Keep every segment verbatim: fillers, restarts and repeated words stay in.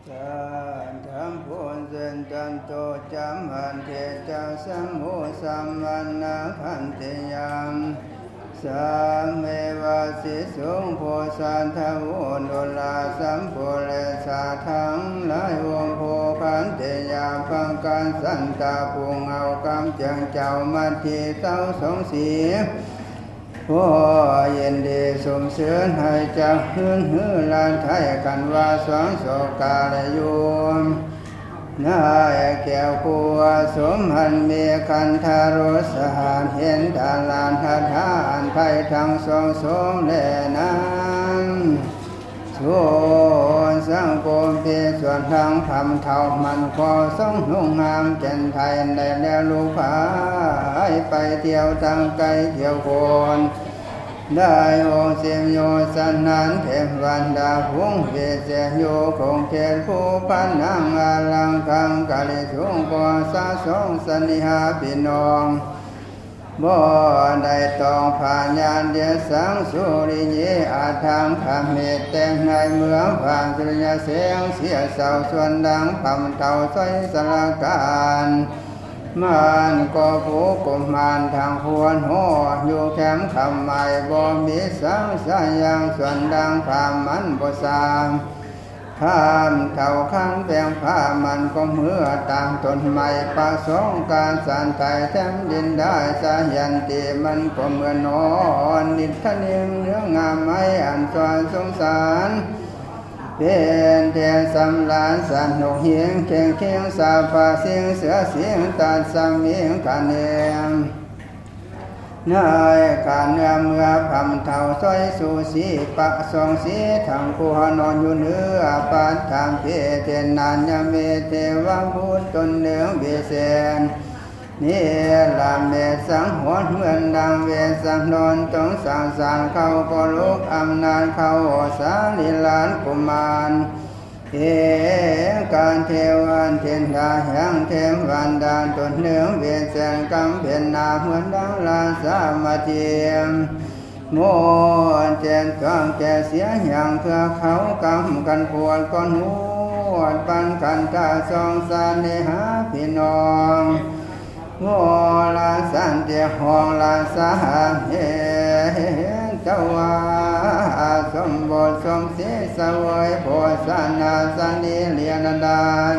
ธรรมพุนเซนจันโตจามหันเทจาสัมโมสัมวันนาพันติยามสัมเมวะสิสุงโพสันทโวนุลาสัมปุเรสาทังหลายวงโพพันติยาฟังการสันตาปุงเอากำเจียงเจ้ามัทธิเต้าสองสีผู้เย็นดีสมเสริญให้จักหื้นหื้อลานไทยกันว่าสวงโสกาลยุมนายแก้วกัวสมหันมีคันธารสหานเห็นดาลานทัทานไทยทั้งสองสมแลนั้นส่วนสังคมเพียส่วนทางธรรมเท่ามันขอสงหงงามเจนไทยในแล้วลูกผายไปเที่ยวทางไกลเที่ยวโคนได้องค์เสียมโยสันนันเทพวันดาพุงเวเสโยคงเขตผู้พันนังอาลังคังกาลิสุงกวาสาสงสนิหาปินองบ่ได้ต้องผ่านญาณเดียสังสุริเยอาทางธรรมเมตแต่งในเมืองผ่านสุริยเสียงเสียเสาส่วนดังพำเท่าใสสลาการมันก็ผู้กุมารทางควรหัวอยู่แคมคำใหม่บ่มีสังสายอย่างส่วนดังผ่ามันบ่สามข้ามเท่าข้างแปลงผ้ามันก็เมื่อตามต้นไม้ประสงค์การสานไทยแท้ดินได้สายันติมันก็เหมือนนอนนิทานิมเนื้องามไม้อันสวนสงสารเป็นเทียนสำลานสันนกเหียงเคียงเคียงสาฟ้าเสียงเสือเสียงตาสามีงกันเองนายการเนื้อเมื่อพำเท่าซอยสู่สีปะสองสีทางผู้นอนอยู่เนื้อปานทางเพเทนานยเมเทวะพุทธตนเนืองเบเสนนี่ลาเมสังหวนเหมือนดังเวสังนนจงสร้างสารเขาก็ลุกอำนาจเขาสาลิลานกุมารเอการเทวันเทนดาแห่งเทมวันดาตนเนืองเวียนแสงกำเพ็ญนาเหมือนดังลาสามาเทียมโมเจนตัวแก่เสียอย่างเพื่อเขากำกันปวดก้อนหัวปันกันตาสองสานเนหาพี่น้องโมลาสันเดียห้องลาสาเฮเจ้าวาสมบูรณ์สมศรีสวยโพสนาสันนิเลียนดาน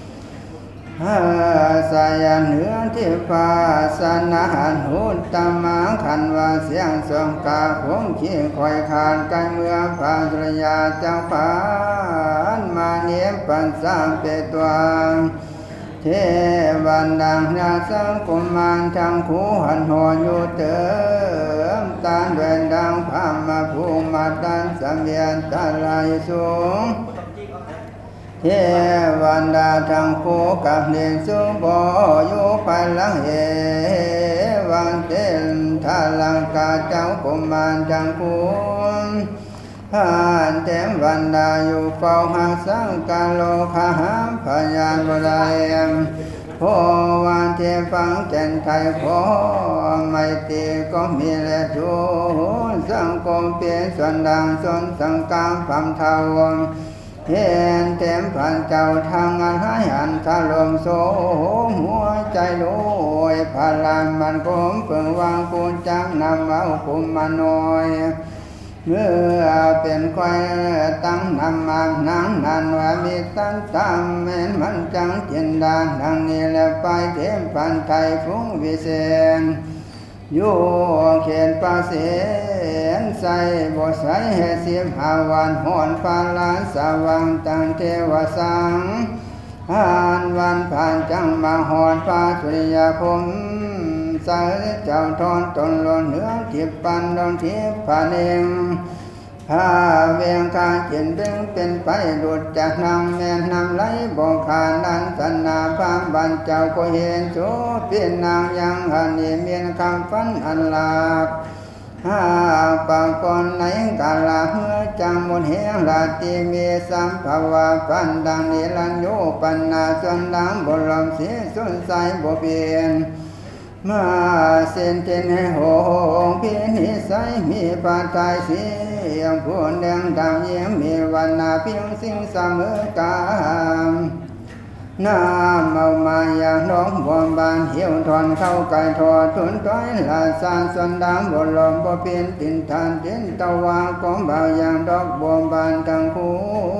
สายันเหนือที่ฟ้าสนาหันหุตตมังขันว่าเสียงสงกาคงขี้คอยขานไกเมื่อพาสุรยาเจ้าผานมาเนียมปันสามเปตวงเทวันดังนาสังกุมารทางคูหันหัวอยู่เติมตาเดินดังพามาภูมาตันสัมเวียนตาลายสูงเทวันดาทางคูกับเนสุบอยู่ภายหลังเอวันเต็นทาลังกาเจ้ากุมารทางคูผ่านเต็มวันดาอยู่เฝ้าหาสังกาโลคาหามพยานบรายโพวันเทฟังแก่นไทยโพไม่ตีก็มีแลจูสังคมเปลี่ยนส่วนดังส่วนสังกามพำเทาเห็นเต็มผ่านเจ้าทางงานหายอันทะลมโสหัวใจลอยพลังมันคมเปิงวางปูนจังนำเอาคุมมาน้อยเมื่อเป็นควายตั้งนำมานังนันว่ามีตั้งตามเม็นมันจังจินดาดังนี้แหละไปเทมพันไทยฟุ้งวิเศษอยู่เขตป่าเสียนใส่บ่ใส่ให้เสียมหาวันหอนฟ้าลานสว่างตั้งเทวสังหานวันผ่านจังมาหอนฟ้าสุริยภพสายเจ้าทอนตนหล่นเหนือทิพปันดองทิพพาเองพาเวียงคาเขียนเบ่งเป็นไปดุจจากนางแม่นำไหลบอกขานันสันนาพามบันเจ้าก็เห็นโสเป็นนางยังหันนี่เมียนคำฟันอันลาบหาปางก่อนไหนกาลาเมื่อจังมนเหงลาติเมสัมภาวะปันดังนิรันโยปันนาส่วนดังบรมเสียสุนใสบ่เปลี่ยนมาเส้นเจนให้หงพินิสัยมีปาตายเสียยังผู้แดงดำเยี่ยมมีวันนาเพียงสิ่งเสมอกามน้ำเอามาอย่างน้องบวมบานเหี่ยวถอนเข้าไก่ทอดทุนต้อยลาสานส่วนดำบนลมบ่เปลี่ยนตินทานเตียนตะวางของเบาอย่างดอกบวมบานทั้งคู่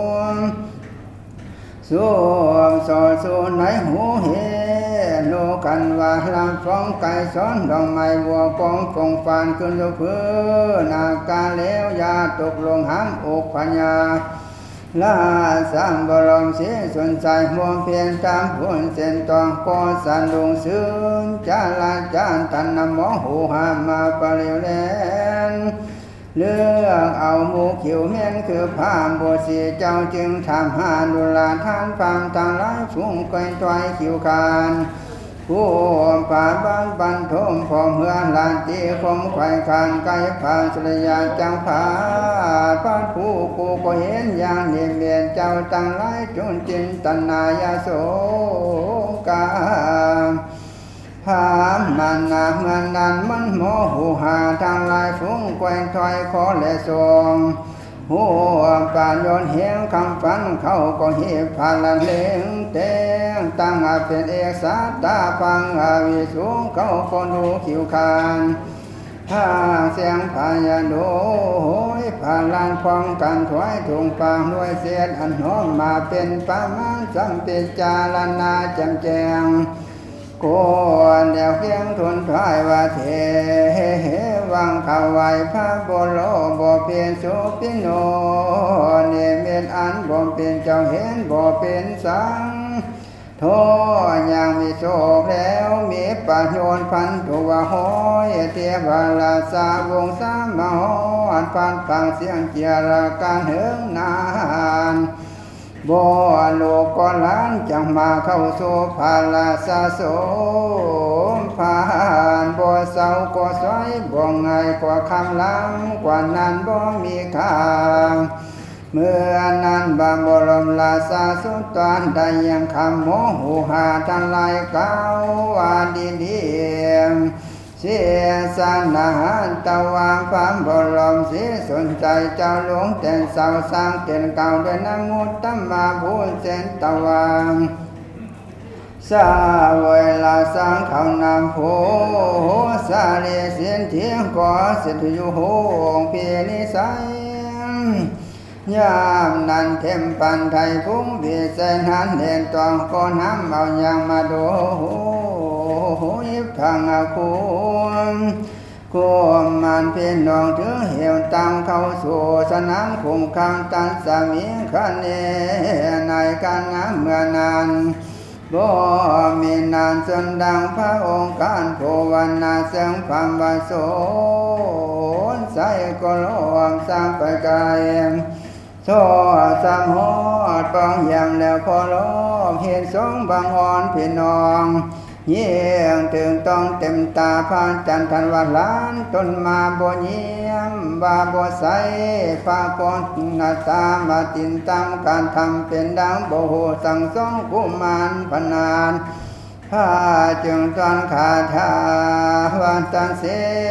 สวมสอดสูในหูเฮโลกันว่าลำฟองไก่ซ้อนดอกไม้วัวกองฟงฟานขึ้นสู่พื้นอากาศแล้วยาตกลงห้ำอกพญาลาสร้างบรมเสียสนใจมัวเพียงตามผลเส้นตองก่อสันลุงซึ้งจาลาจานตันนำหมอหูหามาปริวแลนเลือกเอาหมูขิวเมียนคือพามโบสีเจ้าจึงทำหาดุลาทานฟามต่างหลายฟุ้งไกลตวยขิวคานผู้ป่าบางบันทมพอมเฮือนลานตีคมไข่คานไก่ผาสระยาจังผาพระผู้กูก็เห็นอย่างเนียเมียนเจ้าตั้งหลายจนจินตนายาโสกาพามมันนาเมือนนั้นมันโมหูหาทางลายฟุ้งแกว่งถอยขอและทรงหัวป่านโยนเหียงคำฝันเขาก็เหีบพาลันเลงเตงตั้งอาเป็นเอกสาตาฟังอาวิสูงเขาคนดูขิวคานถ้าเสียงพายาโดยพาลันพองกันถวายถุงปางด้วยเสียดอันหอมมาเป็นปามันจำเป็นจาลนาจำแจงโกนเดียวเพียงทุนถอยว่าเทวังเข้าไว้พระโบโลบ่เปลี่ยนสุปิโนเนเมตอันบ่เป็นเจ้าเห็นบ่เป็นสังโทยังมีโชคแล้วมีปัญโยนพันตัวห้อยเทวราชาวงสามหอนพันฟังเสียงเจียรการเหิงนานบ่โลกก็ล้านจังมาเข้าสู่ภาลาสาโสมผ่านบ่เศร้าก็สวยบ่ง่ายกว่าคำล้ำกว่านั้นบ่มีค่าเมื่อนั้นบางบรมราชาสุตานได้ยังคำโมหูหาทันลายเก้าว่าดีดีเสียสานอาหารตะวางความบรมเสียสนใจเจ้าหลวงแต่เสาสร้างเก่นเก่าด้วยนางมุตตมาพูนเส้นตะวางสาเวลาสร้างเขานำโพสาเรียเสียนเทียงก่อเสร็จอยู่หงเพียนิสัยยามนั้นเทมปันไทยพุ่งเบียเส้นหันเด่นตองก้อนห้ำเอาอย่างมาดูยิบทางอาคุณกุมมันเพียนน้องถือเหี่ยวตังเข้าสู่สนามคุ้มข้างตันสามีขันเนในการงานเมื่อนานบ่มีนานจนดังพระองค์การโพวันนาเสียงความวาโสนใส่ก็ลมสร้างไปไกลโซ่สามหอดปองยำแล้วพอลมเห็นสองบางอ่อนพี่น้องเยี่ยงถึงต้องเต็มตาพานจันทันวันล้านต้นมาบ่เยี่ยมบาบ่ใสฟ้าก้อนหน้าตามาตินตามการทำเป็นดังโบโหสั่งสองกุมารพนานผ้าจึงตอนขาทาวันตันเส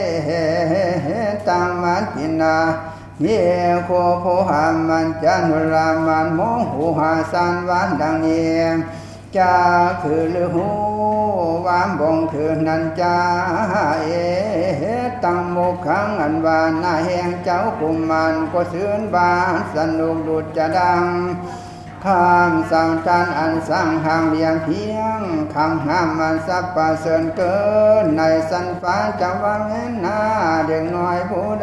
ตังมันตินาเยี่ยโคโพหามันจันเวลามันโมหูหาสานวันดังเยี่ยมจ้าคือลือหูวามบงคือนันจ้าเอตั้งโมขังอันวานนาแห่งเจ้ากุมารก็เสื่อนบานสนุกดุจจะดังข้ามสั่งการอันสร้างห่างเลียงเพียงคำห้ามมันสับประเสริญเกินในสันฟ้าจะวังเห็นหน้าเด็กน้อยผู้ใด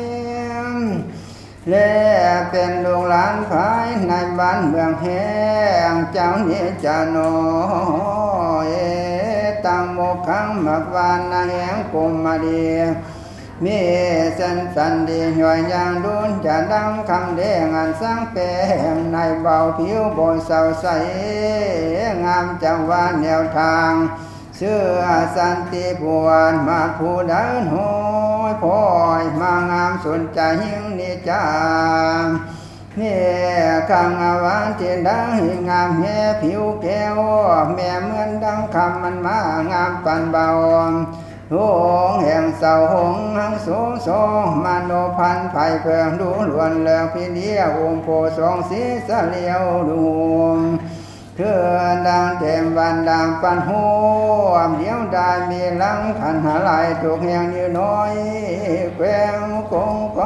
และเป็นลูกหลานภายในบ้านเมืองแห่งเจ้าเนจาโนเอตังโมขังมักวานนาแห่งกุมมาดีมีสันสันดีหน่อยอย่างดุนจะดังคำเด้งอันสร้างแปลงในเบาผิวบนเสาใสงามจังหวะแนวทางเสื้อสันติพวนมาผู้เดินหอยพอยมางามสนใจยิ่งนิจานี่ขังอวานที่ดังงามแห่ผิวแก้วแม่เหมือนดังคำมันมางามปันเบาหงแห่งเสาหงหังโสโสมโนพันไผ่เพิงดูล้วนเลือกพิเดียวองค์โพสองสีเสลียวดวงเถื่อนดังเต็มวันดังปันหัวเดียวได้มีลังขันหาลายถูกแห่งยืนน้อยแกวกงไฟ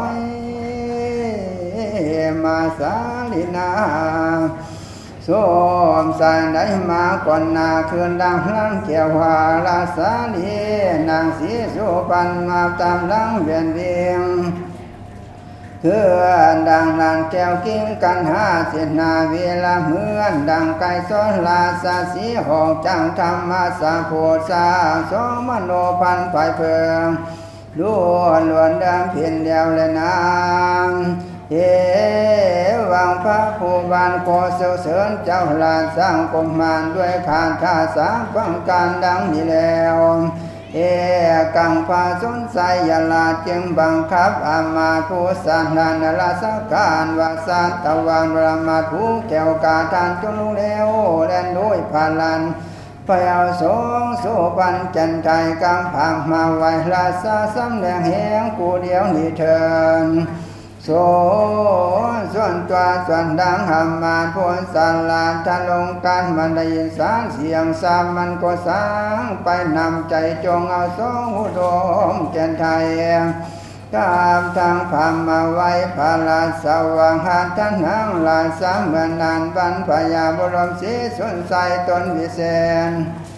มาสาลินาสมสายได้มาก่อนนาคืนดังลังเกี่ยววาลาสาลีนางสีสุปันมาตามลังเวียนเวียงคือดังนางแก้วกิ้งกันหาเสนาเวลาเหมือนดังไก่ซ้อนลาสาสีหอกจังธรรมะสาโพสาสองมโนพันไฟเพิงล้วนล้วนดังเพียนเดียวเลยนางเอวังพระผู้บานโคเสเสริญเจ้าลานสร้างกรมมานด้วยขาดท่าสาฟังการดังนี้แล้วเอกังพาสนใสยาลาจึงบังคับอามาผู้สันนานราสการวาสาตะวันรามาผู้แก้วกาทานจนลุเล้วแลนด้วยพาลันพยาสงสุปันจันไทยกำพังมาไว้ลาสาสำแดงแหงกูเดียวนี้เถินโสส่วนตัวส่วนดังหามาพ้นสาลาทะลงกันมันได้ยินสารเสียงสามมันก็สางไปนำใจจงเอาสองหูดมเจนไทยกามทางพามมาไว้พาลาสว่างหาท่านหังลาสามเมื่อนานบรรพยาบรมศรีสุนใสตนวิเศษ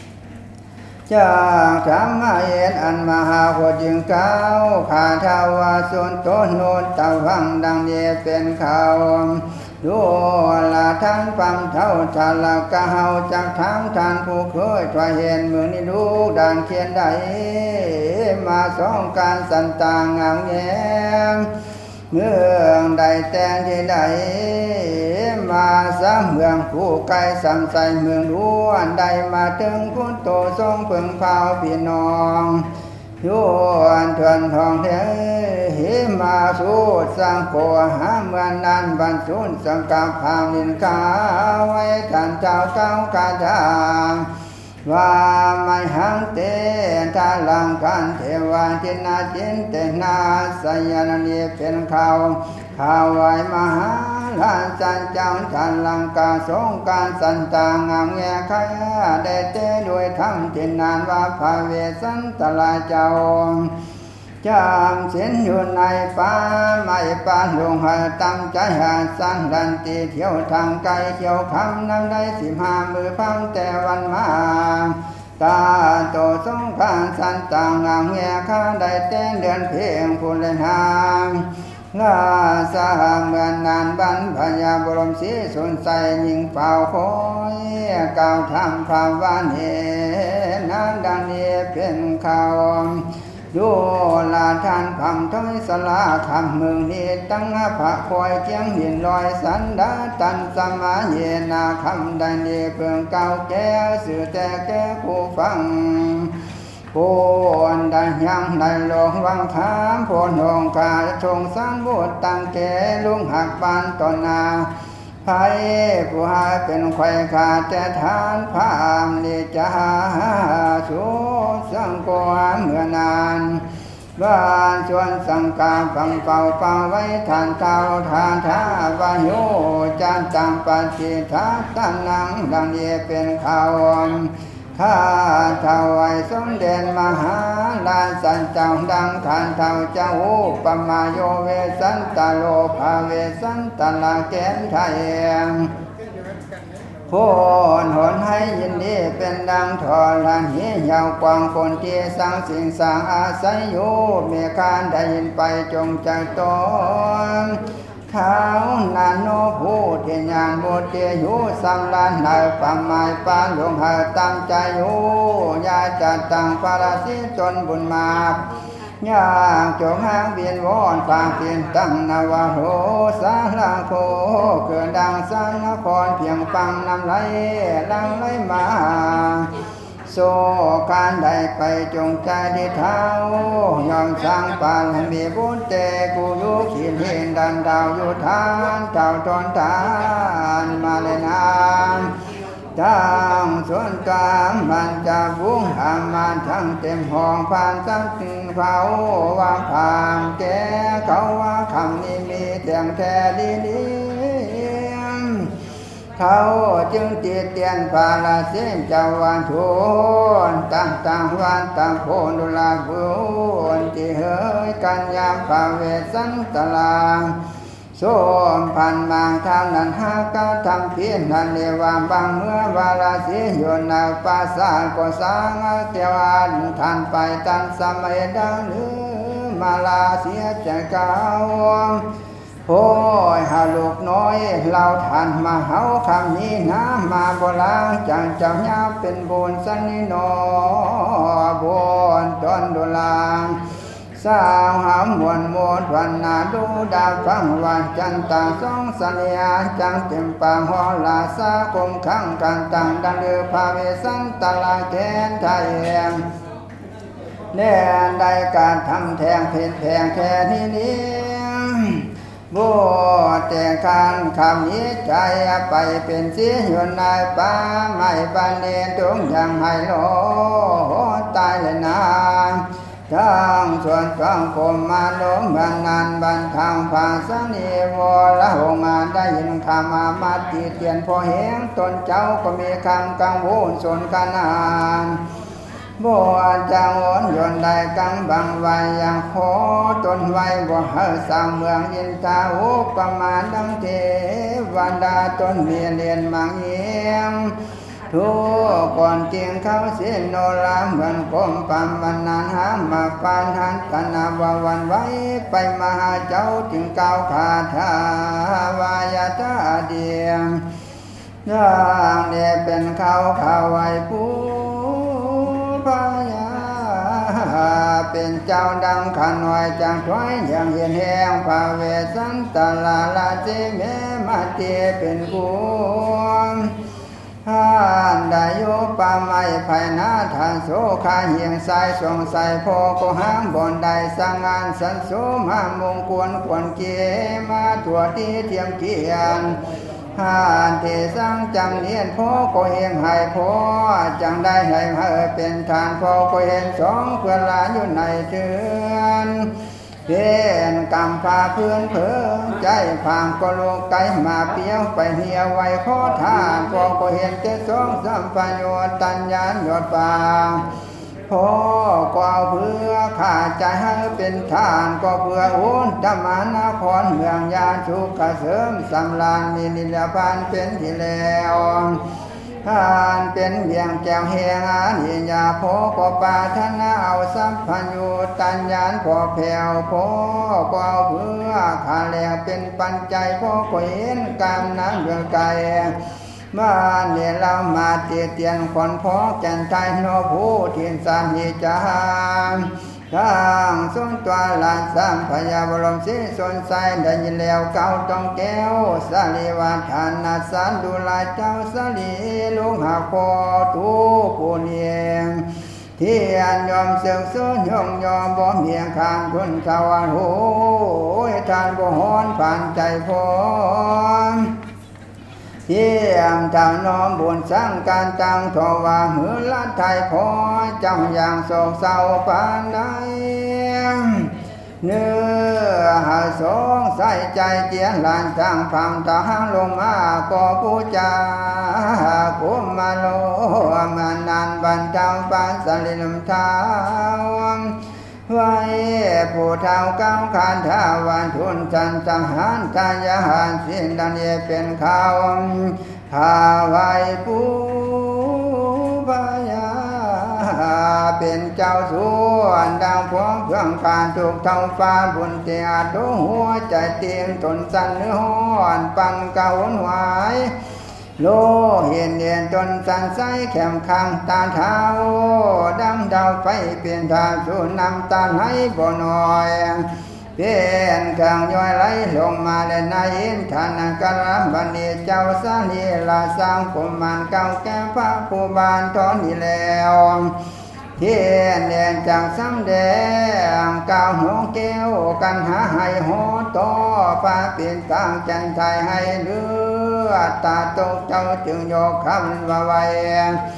จากธรรมเอ็นอันมหาโหดจึงเก้าขาทาวาส่วนต้นโนนตะวังดังเยเป็นเขาดูลาท่านปั๊มเท่าชาลากะเฮาจากทางท่านผู้เคยทวายเห็นเมืองนี้ดูด่านเขียนใดมาสองการสันตางงามแย้มเมืองใดแต่ที่ใดมาสามเมืองผู้ไกลสามใสเมืองล้วนใดมาถึงคุณโตทรงพึงเผาพี่น้องย้วนเถื่อนทองเทหิมาสู้สร้างโกหาเมืองนั้นบรรจุสังกาพามนินกาไว้ท่านเจ้าเก้ากาจาว่าไม่หังเตทาลังกันเทวาทินาจินเตนาสยานเนเป็นเขาข่าวไว้มหาลานจันเจ้าทันลังกาสงการสันตางามแง่ขยได้เตด้วยธรรมที่นานว่าภาเวสันตลาเจ้าจำสินอยู่ในป่าไม่ปานลงหาตั้งใจหาสันดันตีเที่ยวทางไกลเที่ยวคำนำได้สิบห้ามือพังแต่วันมาตาโตสงขานสันต่างงามแง่ข้าได้เต้นเดือนเพียงผู้เล่นหางลาสาเมือนนานบรรพยาบรมศรีสุนใสยิงเป่าคอยกล่าวทำภาวานเห็นนั้นดังนี้เป็นเขาดูลาทานพังท้อยสลาคำเมืองนี้ตั้งพระคอยเจียงหินลอยสันดาตันสมาเยนาคำใดเนเพื่องเก่าแก่สื่อแต่แก่ผู้ฟังปูนได้ยังได้ลงวังถามโพนหงกาชงสานบุตรตั้งแก่ลุงหักปานตนนาไผ่ผู้หาเป็นไข่ขาดแต่ทานพามลิจาสุสังโกเมื่อนานบ้านชวนสังกาฟังเป่าเป่าไว้ทานเท่าทานท้าวายุจานตามปัจจิทัตตันนังดังเยเป็นเขาข้าเท่าไว้สมเด็จมหาลานสันเจ้าดังทานเท่าเจ้าปมาโยเวสันตโลภาเวสันตลาแกนไทยผู้หนให้ยินดีเป็นดังทอลันหิยาวกว้างคนที่สร้างสิ่งสร้างอาศัยอยู่เมื่อการได้ยินไปจงใจตนเท้านานโนผู้ที่ญาณบุตรอยู่สัมลานในป่าไม้ปานหลวงหาตามใจอยู่ยาจัดตั้งปาราสิจนบุญมากยากจงหางเวียนวอนฝากเพียนตั้งนาวโรสาลาโคเกิดดังสันนครเพียงฟังน้ำไหลลังไหลมาโซการใดไปจงใจที่เท้ายอมสร้างปานให้มีบุญเตกูยุขีนเห็นดันดาวอยู่ทานเจ้าตนทานมาเลยนานจังส่วนกามมันเจ้าบุ้งอามาทั้งเต็มห้องผ่านสักเขาว่าผ่านแกเขาว่าคำนี้มีเตียงแท้ดีดีเขาจึงติดเตียนภาลาเส้นเจ้าวันทุนตั้งตั้งวันตั้งโพนุลาบุญที่เฮยกันยามภาเวสันตลาส้มพันบางทางนั้นหาก็ทำเพียรนันเนวามบางเมื่อวาลาสีโยนาปาสาก็สร้างเทวานท่านไปตันสมัยดังหรือมาลาเสียใจเก่าโอ้ยหาลูกน้อยเราท่านมาเฮาคำนี้นะมาโบราณจังเจ้าเงาเป็นบุญสันนิโนบุญตอนดุลาสาวหามมวนมดวันนาดูดาฟังวันจันตาสองสัญญาจังเต็มปางหอลาสาคมขังกันตังดังเดือภาเวสันตลาแกนไทยแองแน่ได้การทำแทงเพชรแพงแค่นี้นี้บัวแต่การคำนี้ใจไปเป็นเสียอยู่ในป่าไม่บันเดนตรงยังให้โลตายเลยนานทั้งส่วนกลางกรมมาล้มบันนันบันทางภาษานิวละหงมาได้ยินคำอามาตีเตียนพอเหงตนเจ้าก็มีคำกังวลสนขนานบัวจังวนยนได้กังบังไว้อย่างขอตนไว้บ่เฮาสร้างเมืองยินตาอุปมาดังเทวันดาตนเมียเรียนมังเอียงทุกก่อนเกียงเขาเสียโนราเหมือนกลมปั๊มวันนานหามาปานหันตนาว่าวันไว้ไปมาหาเจ้าจึงก้าวขาทาวายาตาเดียงร่างเนี่ยเป็นเขาข่าวไว้ผู้พายาเป็นเจ้าดังขันไว้จังถอยอย่างเห็นแห้งภาเวสันตลาลาเจเมมาเตเป็นกูท่านได้โยปาไม้ไผ่นาทานโสขาเหียงสายสงสัยพอก็ห้างบอนได้สร้างงานสันโสมามงคลควรเกียมาถั่วที่เทียมเกียนห่านเทสังจำเนียนพ่อก็เฮงให้พ่อจังได้ให้เฮอเป็นทานพ่อก็เห็นสองเพื่อนหลานอยู่ในเทือนเพียนกำพาเพื่อนเพื่อใจพางก็โลกไกมาเปียวไปเหี่ยวไว้ขอทานพ่อก็เห็นเจ้าสองสัมปัญโยตัญญาณยอดฟางพ่อก็เอาเพื่อขาดใจให้เป็นทานก็เพื่ออุนธรรมานครเมืองยาสุขเสริมสำราญมีนิลพานเป็นที่แล้วท่านเป็นเพียงแก้วแหงอานิยาพ่อก็ปาทนาเอาสัมพันโยตัญญาณพ่อแผ่วพ่อก็เอาเพื่อขาแล้วเป็นปัจจัยพ่อก็เห็นกรรมนั้นเรื่องไกลบ้านเนี่ยเรามาเตียเตียนคนพ่อแก่นไทยโนผู้ทินสานิจามทางส่วนตัวลานสามพยาบรมศิสนใสได้ยินแล้วเก่าต้องแก้วสาลีวานทานนาสานดูลายเจ้าสาลีลุงหาคอตูปูเนียงที่อันยอมเสือกสุนยงยอมบ่เมียงคานคุณสวรรค์โหยทานบ่ฮ้อนผ่านใจพอเที่ยมทางน้อมบุญสร้างการตั้งทว่ามือละไทยพอจำอย่างโศกเศร้าปานใดเนื้อหาสงใส่ใจเจียนลานทางพังตาลงมาก็ผู้จาคุมมาโลมานานบันเจ้าปานสลิลมเท้าไว้ผู้เท่าก้าวขานท่าวันทุนจันทหารทายาหารสิ่งดันเยเป็นข่าวข้าไว้ผู้พยาเป็นเจ้าส่วนดังพวงเพื่องการถูกเท่าฟ้าบุญเตียดหัวใจเตียงตนสันเนื้อห้อนปันเก่าหวายโลเห็นเดียนจนสันใสแข็มข้างตาเท้าดำดาวไฟเปลี่ยนทางสู่น้ำตาให้บ่หน่อยเปลี่ยนข้างย้อยไหลลงมาและนายอินทานกรัมบันดีเจ้าสาลีลาสร้างกุมารเก่าแก่พระผู้บานทอนนี้แล้วเทียนเดียนจากสำแดงก้าวหงแก้วกันหาให้หอต่อฟ้าเปลี่ยนทางจันทายให้เลือดตาตกเจ้าจึงโยกคำว่าไว้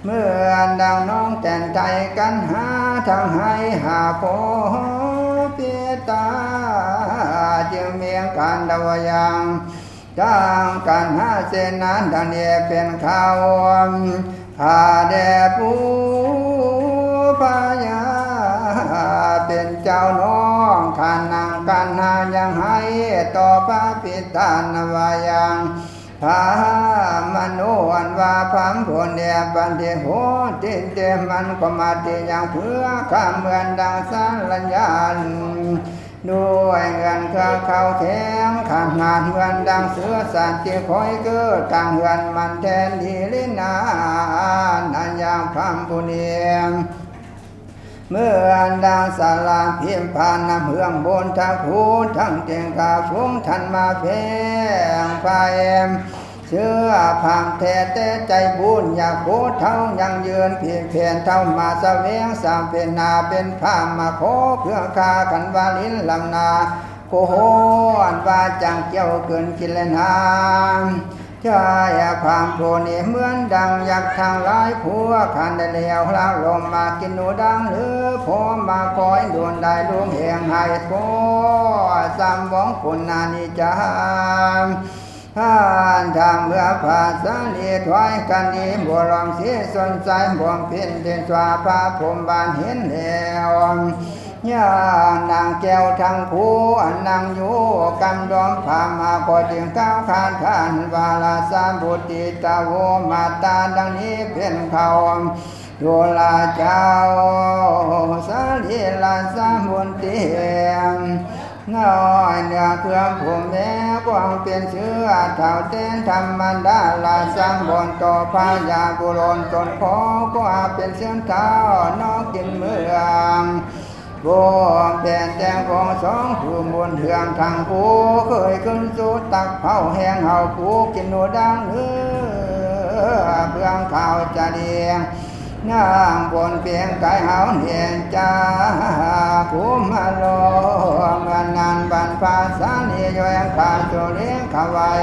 เมื่อดังน้องแต่งใจกันหาทางให้หาโพเปียตาจึงเมียงการดาวยังดังการหาเสนานดังเดียเป็นข่าวพาแด่ผู้พายาเป็นเจ้าน้องขันนางกันหายังให้ต่อพระปิตานวายังพามโนอันว่าพัมผลเดียบันเดโหติเดมันก็มาเตียงเพื่อข้ามเมือนดังสารญาณด้วยเงินเครือเขาแข็งขาดงานเมือนดังเสือสัตว์ที่คอยเกิดต่างเงินมันแทนดีลินานันยามพัมบุเนียงเมื่อดังสาลาพิมพานน้ำเฮืองบนทางคูทั้งเตียงกาฟุ้งทันมาเพงไฟเชื่อพังแท้แต่ใจบุญอยากโคเท่ายังยืนเพียงเพียนเท่ามาเสวงสามเป็นนาเป็นผ้ามาโคเพื่อคากันวาลินลำนาโคโหอันว่าจังเกี่ยวเกินกิเลนามชายพามโพนี่เหมือนดังอยากทางหลายผัวขันได้เลี้ยวลาลมมากินหนูดังหรือพอมาคอยโดนได้ดวงแห่งให้โคสามบ้องคนนานิจามท่านทำเมื่อภาษาลีถวายกันดีบัวลองเสียสนใจบ่วงเพียนเดินสวาพาผมบานเห็นแล้วย่านางแก้วทางผู้อันนางอยู่กำดอมพามาก็จึงก้าวขานทานวาลาสามบุตรตาโวมาตาดังนี้เพียนเขาโยลาเจ้าสาลีลาสามบุตรเตียงน้อยเนื้อเครื่องผมแม่กวางเป็นเชื้อเท่าเต้นธรรมดาลาสังบนต่อพายาบุรนตนขอก็เป็นเสื้อเท้านอกกินเมืองบวเปลี่ยนแจงของสองผู้บนเถืองทางผู้เคยขึ้นสู่ตักเผาแห้งเฮาผู้กินหนูดังเนื้อเพื่องข่าวจะเดียงนางบนเพียงกายเฮาเนียนจ้าคุมาโลเงินนานบันภาษาเนียยขาโจเลี้ยงขวาย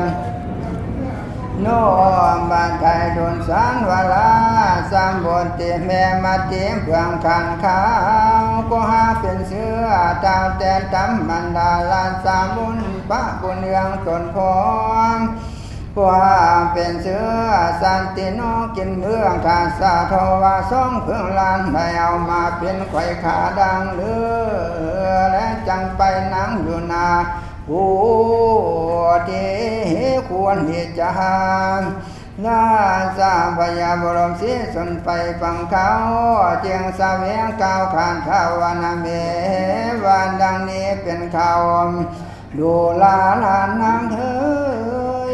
โนบันไทยโดนสารวลาสามบนเตแม่มาเตียงเพื่องขันขาวก็หาเป็นเสื้อตาวแต่ตำมันดาลานสามบุญปะบุญเรืองตนพองว่าเป็นเสื้อสันติโนกินเมืองขาสาทว่าสองเพื่องลานได้เอามาเป็นไข่ขาดังเลือและจังไปนั่งอยู่นาผู้ที่ควรเหตุจารนาสาพยาบรมศิสนไปฟังเขาเจียงสาเวียงก้าวขานขาวนาเมวันดังนี้เป็นเขาดูลาลานนางเธอ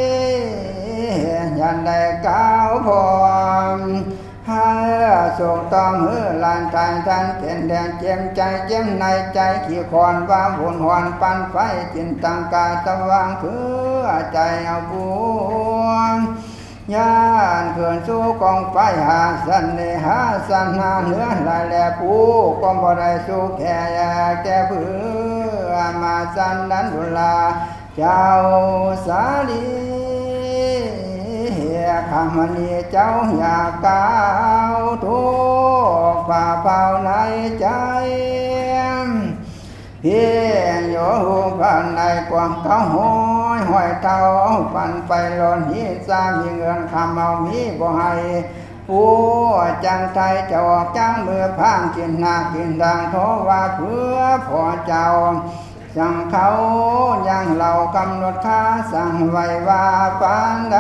ยันได้ก้าวพร้อมหาส่งต้องเฮือลานทายทันเป็นแดนเจียมใจเจียมในใจขี้คอนว่าบุญหวนปันไฟจินตังกาตะวังคือใจเอาบุญญาณเขื่อนสู้กองไฟหาสันเนหาสันนาเนื้อลายแหลปูก็บ่ได้สู้แค่แก่เพื่อมาสันนันดุลาเจ้าสาลีข้ามันนี่เจ้าอยากก้าวทุกฝ่าเฝ้าในใจเพียงโยหูพันในกวางเขาห้อยห้อยเท่าปันไปหล่นหิสามีเงินคำเอามีบ่ให้ผู้จังไทยจะออกจังมือพางกินหนากินดังโทว่าเพื่อพอเจ้าสั่งเขายังเรากำหนดค่าสั่งไว้ว่าปานใด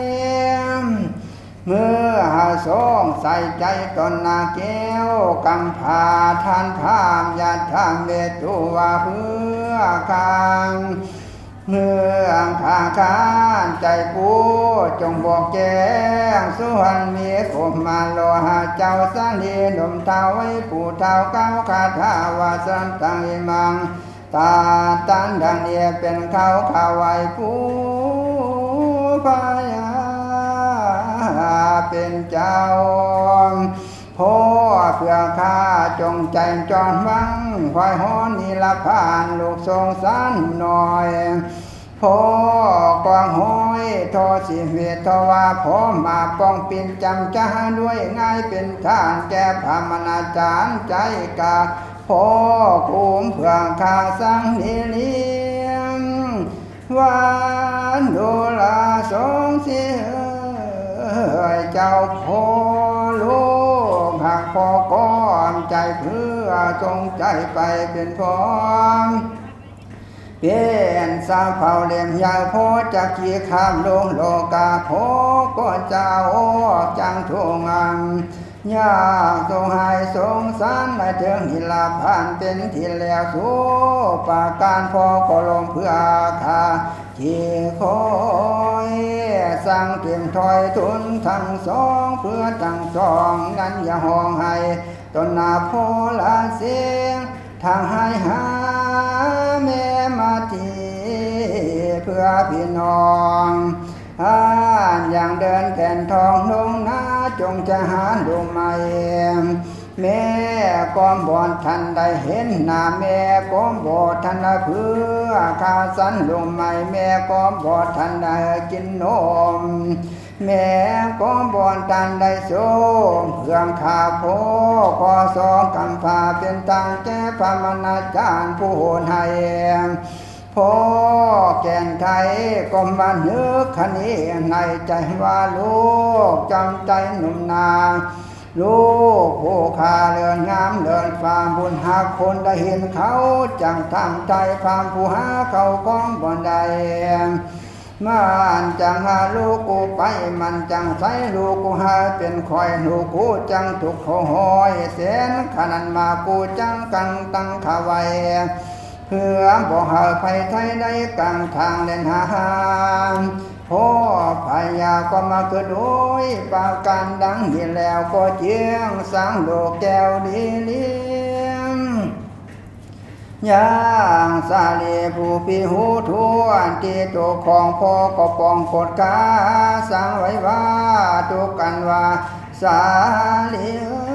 เมื่อหาสงใส่ใจตนนาเกี้ยวกำพาทานพามยาทางเมตุว่าเพื่อคางเมื่อข้าขานใจผู้จงบอกแจ้งส่วนมีผมมาโลหะเจ้าสันดีหนุ่มเท้าไว้ผู้เท้าเก้าคาถาวาสันตังอิมังตาตันดังเนียเป็นเขาข่าวไว้ผู้พายาเป็นเจ้าพ่อเพื่อข้าจงใจจอนวังคอยฮ้อนนิลพานลูกทรงสันหน่อยพกองห้อยทอสิเวทว่าพอมาป้องปินจำจ้าด้วยง่ายเป็นทานแก่พามนาจารย์ใจกาพ่อภูมิเพื่อข้าสังนิเลียมวันดูลาสงสิเจ้าพ่อลูกหากพอก้อนใจเพื่อจงใจไปเป็นพร้อมเป็นสาวเผาเลี่ยมยาวพอจะขี่ข้ามลงโลกาพอก็เจ้าจังทวงอังยากทรงให้สงสารในเถิงหิลาผ่านเป็นที่แล้วสู้ปาการพอก็ลงเพื่อข้าที่คอยสั่งเตรียมถอยทุนทั้งสองเพื่อทั้งสองนั้นอย่าห้องให้ต้นนาโพลาเสียงทางให้หาแม่มาทีเพื่อพี่น้องอ่านอย่างเดินแก่นทองลงนาจงจะหาดูใหม่แม่ก้มบอดทันได้เห็นหน้าแม่ก้มบอดทันได้เพื่อข้าสันลงใหม่แม่ก้มบอดทันได้กินนมแม่ก้มบอดทันได้ส้มเพื่องข้าโพขอสองกำพาเป็นตังแก้พามนาจารย์ผู้โหนให้พ่อแก่นไทยก็มาเนื้อคันนี้ในใจว่าลูกจำใจหนุ่มนาลูกผู้ขาเลือนงามเลือนฟามบุญหากคนได้เห็นเขาจังทำใจฟามผู้หาเขากองบ่อนใดมันจังหาลูกกูไปมันจังใส่ลูกกูหาเป็นคอยลูกกูจังถูกเขาหอยเส้นขนาดมากูจังกังตั้งขาไว้เพื่อบ่หาภัยไทยได้กลางทางเดินหาพ่อพายาก็มาเกิดโดยปาการดังนี้แล้วก็เจียงสร้างโลกแก้วดีเลี้ยงย่างสาลีผู้ปีหูทวนที่ตัวของพ่อก็ปองกดกาสร้างไว้ว่าตุกันว่าสาลี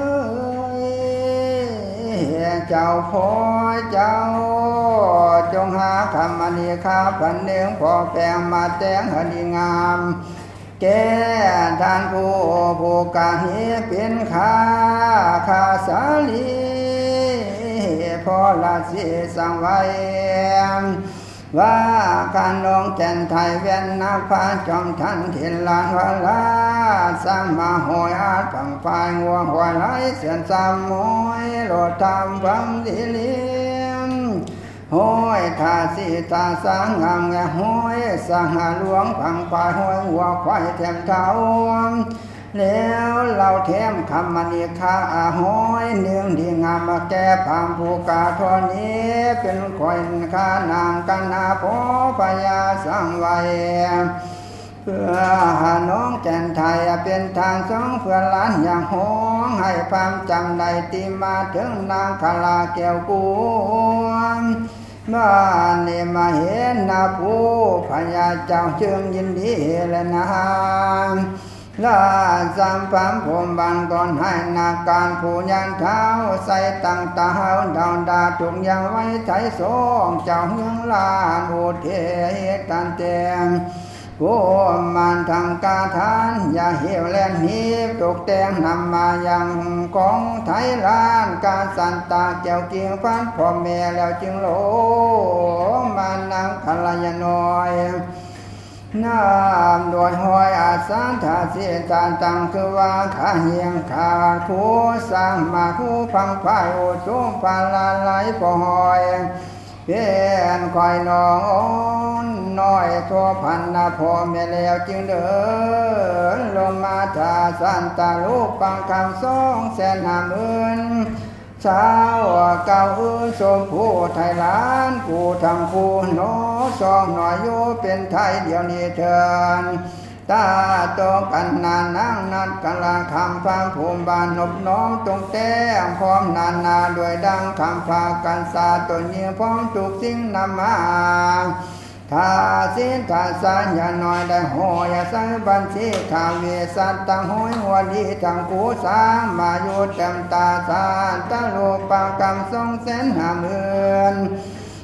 เจ้าพ่อเจ้าจงหาคำอันนี้ข้าพันเนืองพอแปลงมาแต่งให้ดีงามแก่ท่านผู้ผู้กาเหเป็นข้าข้าสาลีพอละสิสังไว้ว่าการลงแก่นไทยเวียนนาพาจอมทันทินลานวลาสร้างมาหอยอาจฝังไฟงัวหัวไหลเสียนสามมอยโหลดทำฟังดีเลี้ยงห้อยทาสีตาสางงามแงห้อยสหาหลวงฝังไฟห้อยหัวควายแถมเท้าแล้วเราแถมคำมันอีกข้าห้อยเนื่องดีงามมาแก้พามผู้กาทอนี้เป็นคอยข้านางกันนาพอพยาสังไว้เพื่อหาน้องแก่นไทยเป็นทางสองเพื่อล้านอย่างห้องให้พามจำได้ตีมาถึงนางคาลาแก้วกูบ้านนี้มาเห็นนาผู้พญาเจ้าจึงยินดีและนาลาสามพามผมบังก่อนให้นาการผู้ยันเท้าใส่ตั้งตาเฮาดาวดาถุงยังไว้ไทยสองเจ้าเมืองลานโอเทตันเตงผู้มันทางกาทานอย่าเหี่ยวแลนหีบตกแต่งนำมายังของไทยลานกาสันตาเจ้าเกียงฟันพ่อแม่แล้วจึงโลมานังขลายน้อยน้ำโดยหอยอาสานทาเสียตานตังคือว่าขาเหียงขาคู่สร้างมาคู่พังพายโอชุมปาลาไหลพอหอยเป็นคอยน้องน้อยทั่วพันนาพ่อแม่แล้วจึงเดินลงมาทาสันตาลูกปังคำสองแสนห้าหมื่นเช้าเก่าอื่นสมผู้ไทยล้านผู้ทำผู้โนสองหน่อยอยู่เป็นไทยเดียวนี้เถินตาโตกันนานนั่งนัดกันลาคำฟังภูมิบานนบน้อมตรงแต้มพร้อมนานนาด้วยดังคำพากันสาตนเยี่ยพร้อมทุกสิ่งนำมาถ้าสินถ้าสัญญาหน่อยได้หอยาสังบัญชีข่าวเวสันตังหอยหัวดีทั้งกูสางมาอยู่เต็มตาสานตะโลกปากรรมสองแสนห้าหมื่น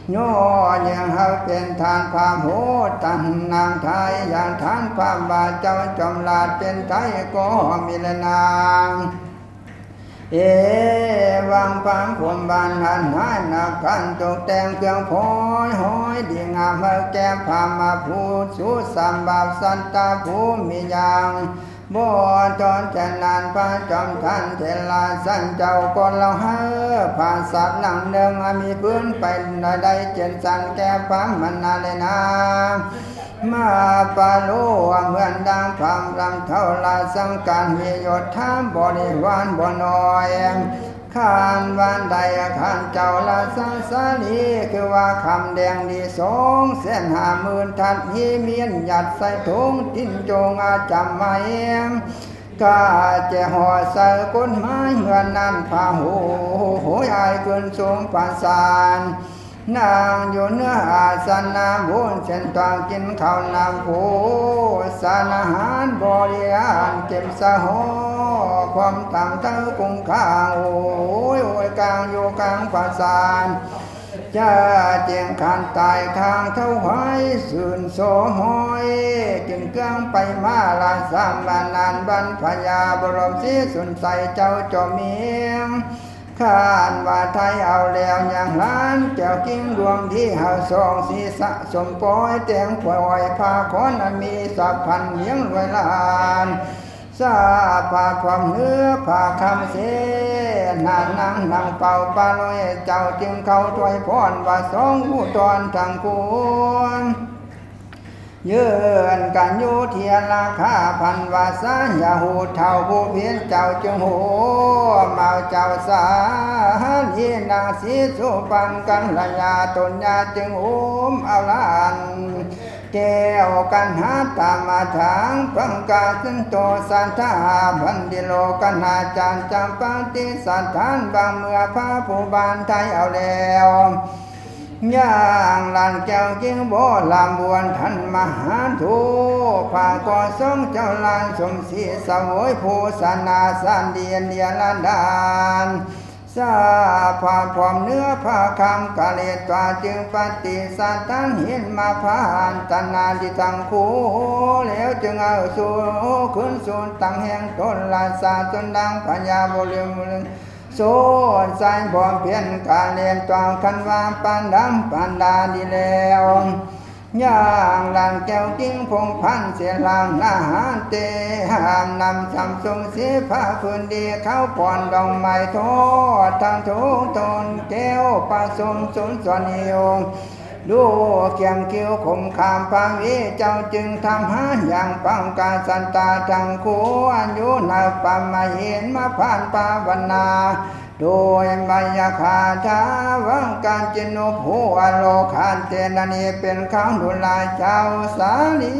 โยยังเฮาเป็นทานความโหตันนางไทยอย่างทานความบาเจ้าจอมลาดเป็นไทยก็มีละนางเอวังพังผมบานหันหายนักขันตกแต่งเครื่องพอยหอยดีงามเมื่อแก้พามาพูดสุสัมบาสันตาภูมิยังบ่จอนแจนนานพระจอมท่านเทลาสันเจ้าก่อนเราเฮอผ่านสัตว์หลังเดิงมีพื้นไปใดเจนสันแก้พามมันนาเลยนะมาปาโลเหมือนดังพามรำเท่าลาสังการมียศถามบริวารบ่น้อยขานวันใดขานเจ้าลาสาสาลีคือว่าคำแดงดีสองเส้นห้าหมื่นทัดฮีเมียนหยัดใส่ถุงทิ้นโจงอาจำไม่กาเจห่อใส่ก้นไม้เหมือนนั้นพาหูโหยายขึ้นสูงปานสานนางอยู่เนื้ออาสนาบุญเส้นตางกินข้าวนำผูสารอาหารบริหารเก็บสะหอความต่ำเท่ากุ้งข้างโอ้ยโอ้ยกลางอยู่กลางปราสาทจะเจียงขันตายทางเท่าหอยสื่นโสหอยกินเครื่องไปมาลาสามบานานบรรพยาบรมศรีสุนใสเจ้าจอมเมียงข้านว่าไทยเอาแล้วอย่างล้านแก้วกิ้งดวงที่เฮาสองศีสะสมปอยแตงปล่อยพาคอนมีสัพพันเลี้ยงรวยล้านซาพาความเนื้อพาคำเสนานนางนางเป่าปาลอยเจ้าจึงเข้าถวยพรว่าสองผู้ตอนทางควรยืนกันอยู่เทียราคาพันวาสาอย่าหูเท่าผู้เพียนเจ้าจึงโหเมาเจ้าสาลีนางสีสุปันกันระยาตนยาจึงโอมเอาลานแก้วกันหาตามมาทางพังกาสันโตสันทาพันดิโลกันอาจารย์จำปาติสันทานบางเมื่อพระผู้บานไทยเอาแล้วย่างลานแก้วจิ้งโบลามบวนทันมหาทูผ่าก่อสงเจ้าลานสมศรีสวยผู้สนาสันเดียนเดียลานดานซาผ่าพร้อมเนื้อผ้าคำกะเลตวาจึงปฏิสัตตันเห็นมาผ่านตนาดิทังคูแล้วจึงเอาสู่ขึ้นสู่ตั้งแห่งต้นลาสาจนดังพญาบริมโซนสายบ่อเพียนกาเลียนตวงคันว่าปันดำปันดาดีแล้วย่างลานแก้วกิ้งพงพันเสียลางนาหารเตหามนำจำทรงเสียผ้าพื้นดีเข้าป่อนดองไม้โทษทางทุกตนแก้วปาสมสุนสวนิยมดูเกียมคิ้วข่มขามปังวิเจ้าจึงทำหาอย่างปังกาสันตาทางคูอันยุนาปามาเห็นมาผ่านปาวนาโดยมายาคาชาวังการจินุภูอโลคานเจนันีเป็นข้างดุลาเจ้าสาลี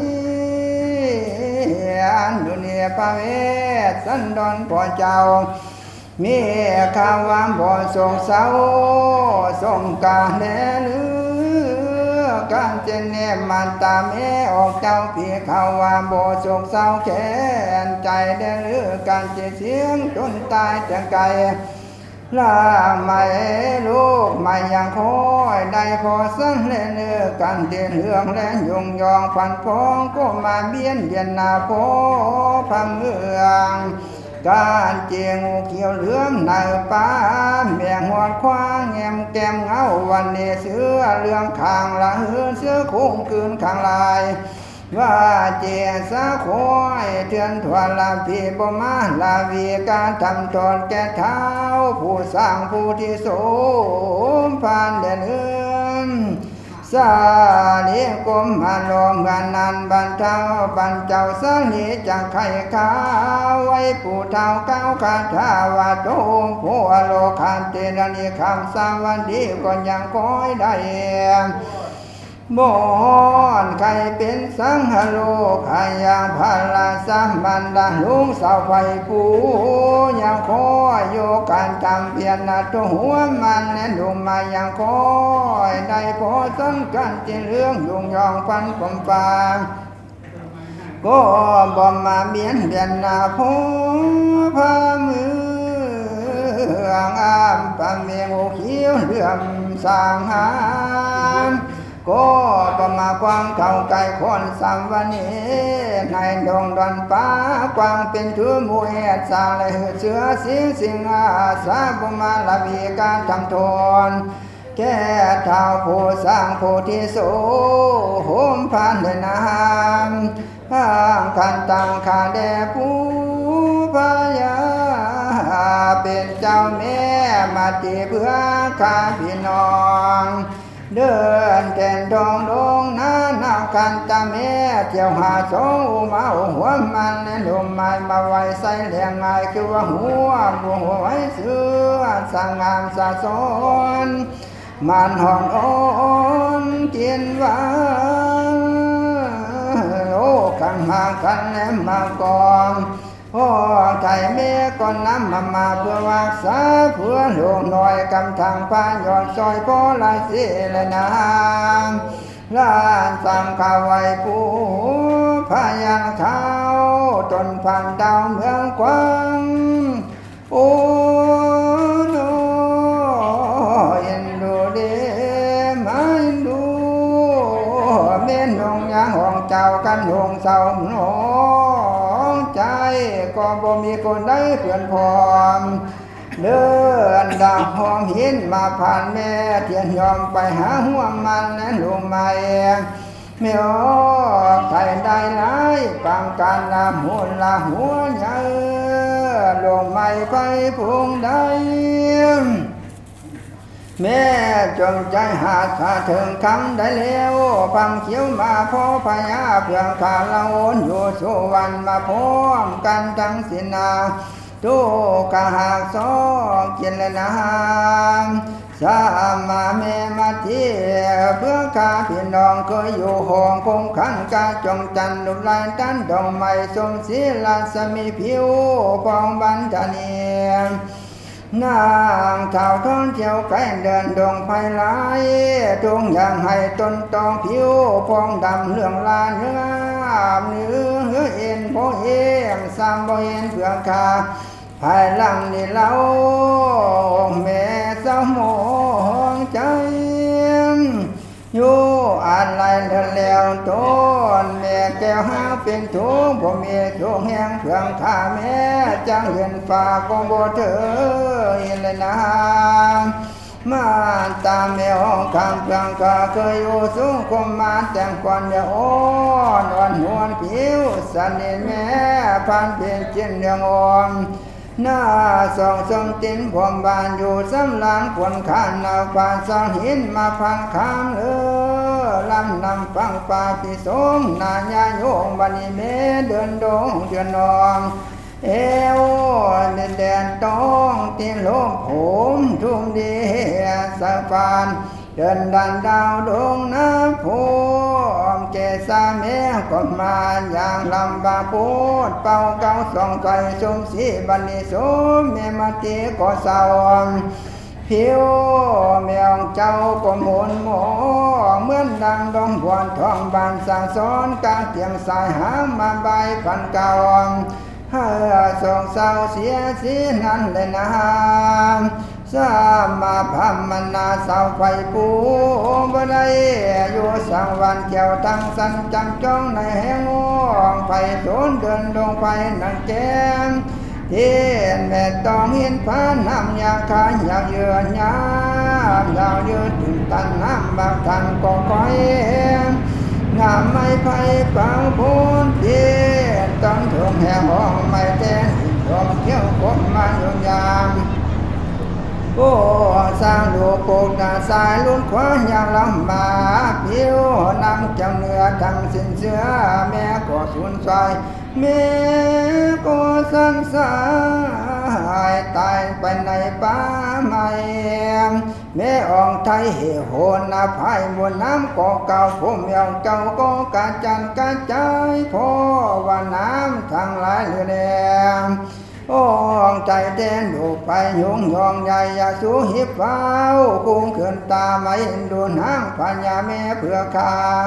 อันดุเนียพระเวสสันดอนพ่อเจ้ามีข้าววามบ่ทรงเสาทรงกาแลลือการเจนเนมันตาเมออกเจ้าพี่ข้าววามบ่ทรงเสาแขนใจแดงลือการเจเสียงจนตายจังไกลลาไม่ลูกไม่ยังคอยได้พอสังเล่นเนื้อกันเดินเฮืองแลนยงยองพันพองก็มาเบียนเบียนนาโพพังเมืองการเจียงเขียวเหลือมในป่าแมงหอดคว้างแงมแก้มเงาวันเนเสือเรื่องขางละเฮือเสือคุ้งคืนขางลายว่าเจียสะคอยเทือนทวนลาพีบมาลาวีการทำตอนแก่เท้าผู้สร้างผู้ที่สมผ่านเดินเอื้อสาลีกมมาลงงานนันบันเท้าบันเจ้าสาลีจากไข่ขาวไว้ผู้เท้าเก้าคาถาวาโตผู้อโลคานเตนันีคำสาวันดีก็ยังคอยได้บอนใครเป็นสังหโลกใครยังพาลาสัมบันดาลุงเสาไฟปูยังคอยโยการจำเพียรนาตัวหัวมันและดุมมายังคอยได้พอสังกันจีเรื่องยุงยองพันปมปาก็บ่มาเบียนเดียนนาพพามืออ่างอามปาเมียงโอเขียวเลื่อมสางหานก็ประมาควางเข่าไก่คนสามวันนี้ในดงดอนป้ากวางเป็นถือมวยสางเลยเสือสิงสิงอาสาบุมาลาวีการทำทนแก่เท้าผู้สร้างผู้ที่สูโหมผ่านเลยนามข้างขันตังขาแด่ผู้พยาเป็นเจ้าแม่มาตีเพื่อข้าพี่น้องเดินแก่นดองดงน้านากันตาแม่เที่ยวหาสองอุมาหัวมันและลมไม้มาไว้ใส่แหลงไงคือว่าหัวบัวหัวไว้เสือสร้างงามสะสอนมันหอนอ่อนเกียนหวานโอ้ขังมากันแหลมมากองโอ้ไทยเมฆก่อนน้ำมามาเพื่อวักษาเพื่อหลวงหน่อยกำทางพานยอดซอยพอลายเสียและนางล้านสามข้าวไว้ผู้พายังเท้าจนผ่านดาวเมืองกว้างโอ้โนเอ็นดูเดมาเอ็นดูเม่นหงยางห้องเจ้ากันหงเศร้าหนอใจก็บ่มีคนใดเพื่อนพร้อมเดินดาวห้องหินมาผ่านแม่เทียนยอมไปหาหัวมันและลงไม่ไม่ออกไทยได้หลายปางการละหัวละหัวใหญ่ลงไม่ไปพุงได้แม่จงใจหาสาถึงคำได้แล้วฟังเขียวมาพ่อพญาเพียงขาละโอนอยู่สุวรรณมาพร้อมกันทั้งสินาทุกะหากสองเกียนเลยนะสามาแม่มาเที่ยวเพื่อข้าพี่น้องเคยอยู่ห้องคงขันกาจงจันดุลายตันดองไม้สมศรีลาสมีผิวฟองบันทานีนางเท่าท้องเที่ยวไกลเดินดงไผ่ไหลทุ่งยางให้ต้นตองผิวฟองดำเหลืองลานเนื้อเนื้อเนื้อเอ็นโพเอ็มสามโบเอ็นเพื่อข้าภายหลังนี่เล่าแม่เศร้าหมองใจอยู่อะไรเดินแล้วต้นแม่แก้วหาเป็นทุกบ่มีทุกแห่งเพื่องข้าแม่จังเห็นฟ้าคงบ่เธอเห็นเลยนะมาตามแม่ห้องคำเพื่องข้าเคยอยู่สูงคมมาแต่งก่อนอย่าอ่อนอ่อนนวลผิวสันนิษแม่พันเป็นเจนเรืองอ่อนหน้าสองสมตินผมบานอยู่สำลานขวนขานเอาผ่านสองหินมาพังคามเออลำนำฟังปาปิสงนายาโยงบันิเมเดินดงเดือนนองเอวเด่นแดนต้องตีนลมผมทุ่มดีสะพานเดินดันดาวดงน้ำพุมเกษาเมฆก็มาอย่างลำบากพูดเป่าเก้าสองไก่ชมสีบันนิสมเมมาตีก็เศร้าผิวเมียงเจ้าก็หมุนหมองเหมือนดังดองบวนทองบานสาซ้อนกางเตียงสายหางมาใบพันเก่าเฮ้อส่งเศร้าเสียสีนั้นเลยนะสามาพัมมนาสาวไฟปูบ่ได้อยู่สังวันเกี่ยวตั้งสันจังจ้องในแห่งห้องไฟโสนเดินดงไฟนังแก้มเทียนแม่ต้องเห็นพานน้ำยาขายยาวเยือนยามยาวยืดถึงตันน้ำบางทันก็คอยงามไม่ไฟเป่าพูนเทียนตอนถึงแห่งห้องไม่แท้ลมเที่ยวกดมาอยู่ยามโอ้สร้างลูกปลูกนาสายลุ้นคว้าอย่างลำบากผิวนำจังเนื้อทั้งสิ้นเสือแม่ก็สูญใจแม่ก็สังสารตายไปในป่าใหม่แม่อองไทยเหโหนอภัยมวลน้ำก็เก่าผมยองเจ้าก็กระจันกระจายเพราะว่าน้ำทางหลายเรือแดงโอ้ใจแดนดูไปยุงยองใหญ่ยาสูหิบเฝ้าคุ้งเขื่อนตาไม่ดูนางพญาแม่เพื่อข้า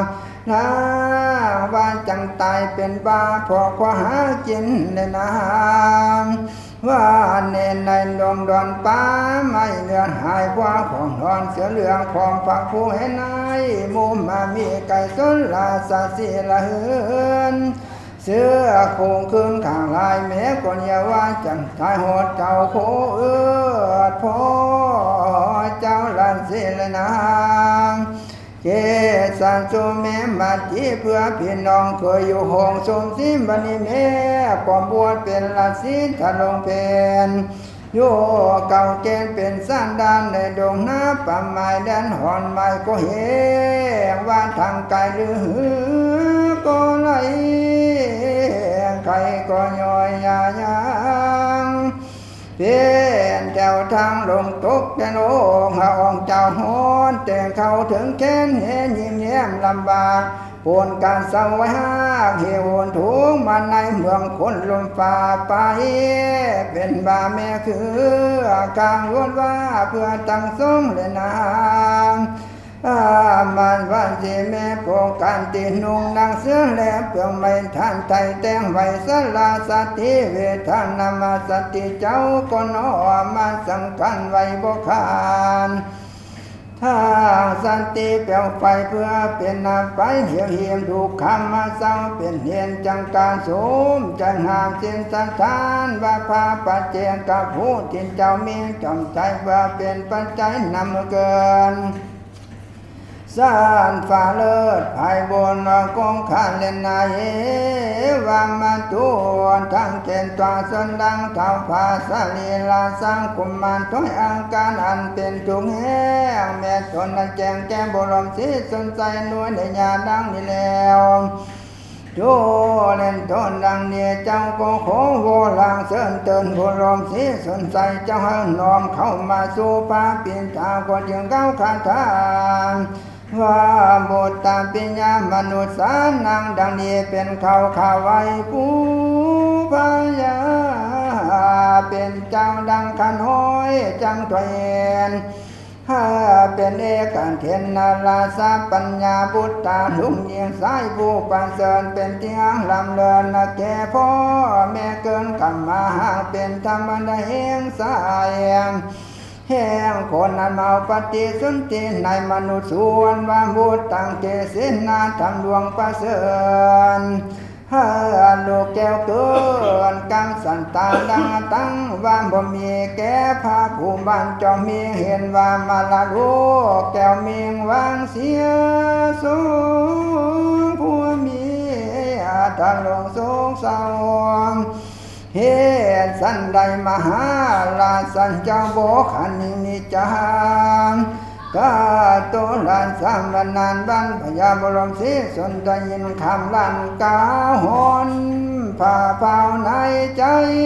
นาว่าจังตายเป็นบาพอขวาหากินในน้ำว่าเนนในดงดอนป้าไม่เลือนหายกว่าของนอนเสือเหลืองของฝักผู้เห็นนายมุมมามีไก่สนลาสาสีละเฮือนเสือโคงคืนข้างลายแม้ก่อนอย่าว่าจังทายหดเจ้าโคเอื้อพ่อเจ้าลันเสลนางเจสันสุเมมาจีเพื่อพี่น้องเคยอยู่ห้องสมสิบันนี้แม่ความบวชเป็นลาศีทะลงเป็นโยเก่าเกณฑ์เป็นสร้างดานในดงน้ำป่าไม้แดนหอนไม้ก็เห็นว่าทางไกลหรือก็ไหลไก่ก็ย่อยยายังเป็นเจ้าทางลงตกแกนโอ่งหาองเจ้าฮอนแต่เข้าถึงแค้นเห็นยิ้มแย้มลำบากปนการเศร้าไว้หากเหี่ยวถุงมาในเมืองคนลมฝ่าไปเป็นบาแม่คืออากางล้วนว่าเพื่อตั้งทรงเลยนางอามันวันที่แม่โปงการตีนุงนางเสือแหลมเปลืองไม่ท่านไทยแต่งไว้สลาสติเวทนามาสติเจ้าก็น้อมันสำคัญไว้บ่ขานถ้าสันติเปลวไฟเพื่อเป็นน้ำไฟเหี่ยวเหี่ยมถูกคำมาเศร้าเป็นเหียนจังการสมจันหามเส้นสันทานว่าพาปัจเจกกับผู้ที่เจ้ามีจอมใจว่าเป็นปัจจัยนำเกินสานฝ่าเลิศภายบนกองขานเล่นนายเวามาตุนทั้งเกณฑ์ตัวสนดังเท่าภาสลีลาสังคุมมันถอยอังการอันเป็นทุกแห่งแม่ตนนั้นแจงแก้บรมสีสนใจนวลในญาดังนี้แล้วโจเล่นต้นดังเนียเจ้าก็ขอโวลางเสินเตือนบรมสีสนใจเจ้าให้น้อมเข้ามาสู่ป่าปีนตาก็จึงก้าวขาทางว่าบทตามปัญญามนุษย์สานังดังนี้เป็นเขาข่าวไว้ผู้พยาเป็นเจ้าดังขน้อยจังถวยนถ้าเป็นเอกันเทนนาลาสาปัญญาบุตตาลุงเยียงสายผู้ปันเสริญเป็นเตียงลำเลินแก่พ่อแม่เกินกรรมาเป็นธรรมดาเฮงสายแห่งคนนั้นเมาปฏิสนธิในมนุษย์ส่วนวามบุตรตั้งเจสินนาทำดวงประเสริฐเฮือลูกแก้วเกินกำสันตาดังตั้งวามบ่มีแก่พาผู้บ้านจอมมีเห็นว่ามาละลูกแก้วเมียงวางเสียสูงผู้มีอาถรรพ์ลงสงสารเฮสันใดมหาลาสันเจ้าโบขันนิจามกาโตลานสามวันนานบันพญาบรมศรีสนได้ยินคำลั่นกาหอนผ่าเผาในใจ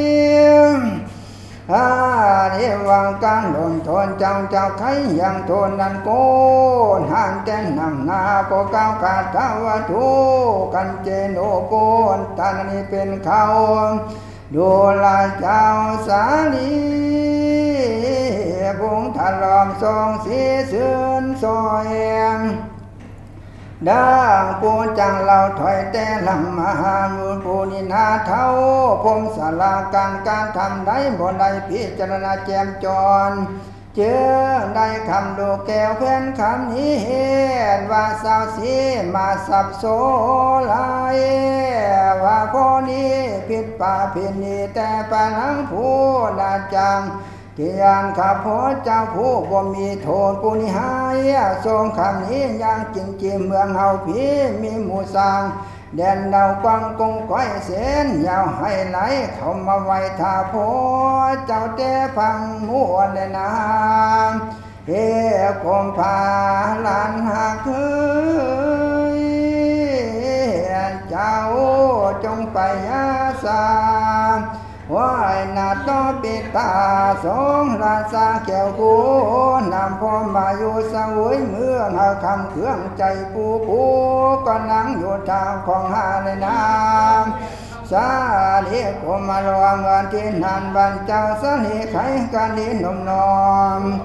อาเทวังการหล่นทนเจ้าเจ้าไข่ยังทนนันโกนหันแจ้งนำนาโปก้าวขาดทาวทุกันเจโนโกนตานนี้เป็นเขาดูลาเจ้าสาลีพุงถลอมทรงสีเสื่อนซอยดังปูจังเราถอยแต่ลำมหามุปูนินาเท้าพมสาราการการทำได้บ่ได้พิจารณาแจมจรเจอได้คำดูแก้วเพื่อนคำนี้เห็นว่าสาวสีมาสับโซลายว่าพอนี้ผิดป่าผิดนี้แต่ปานังผู้นาจังที่ยานข้าพเจ้าผู้บ่มีโทษผู้นิหายทรงคำนี้ยังจริงจริงเมืองเฮาพี่มีหมู่สร้างแดนดาวกวางกงก้อยเส้นยาวให้ไหลเข้ามาไว้ท่าพเจ้าแต่พังมัวเลยนะเฮ้คมพาลานหักเฮ้ยเจ้าจงไปยาสาว่ายนาต่อปิตาสงราชาแก้วกูนำพ่อมาอยู่สวยเมืองหาคำเครื่องใจปูปูก็นั่งอยู่ทางของหาในน้ำสาลีโคมารวมวันที่นันบันเจ้าสลีไขกันดีนมนอม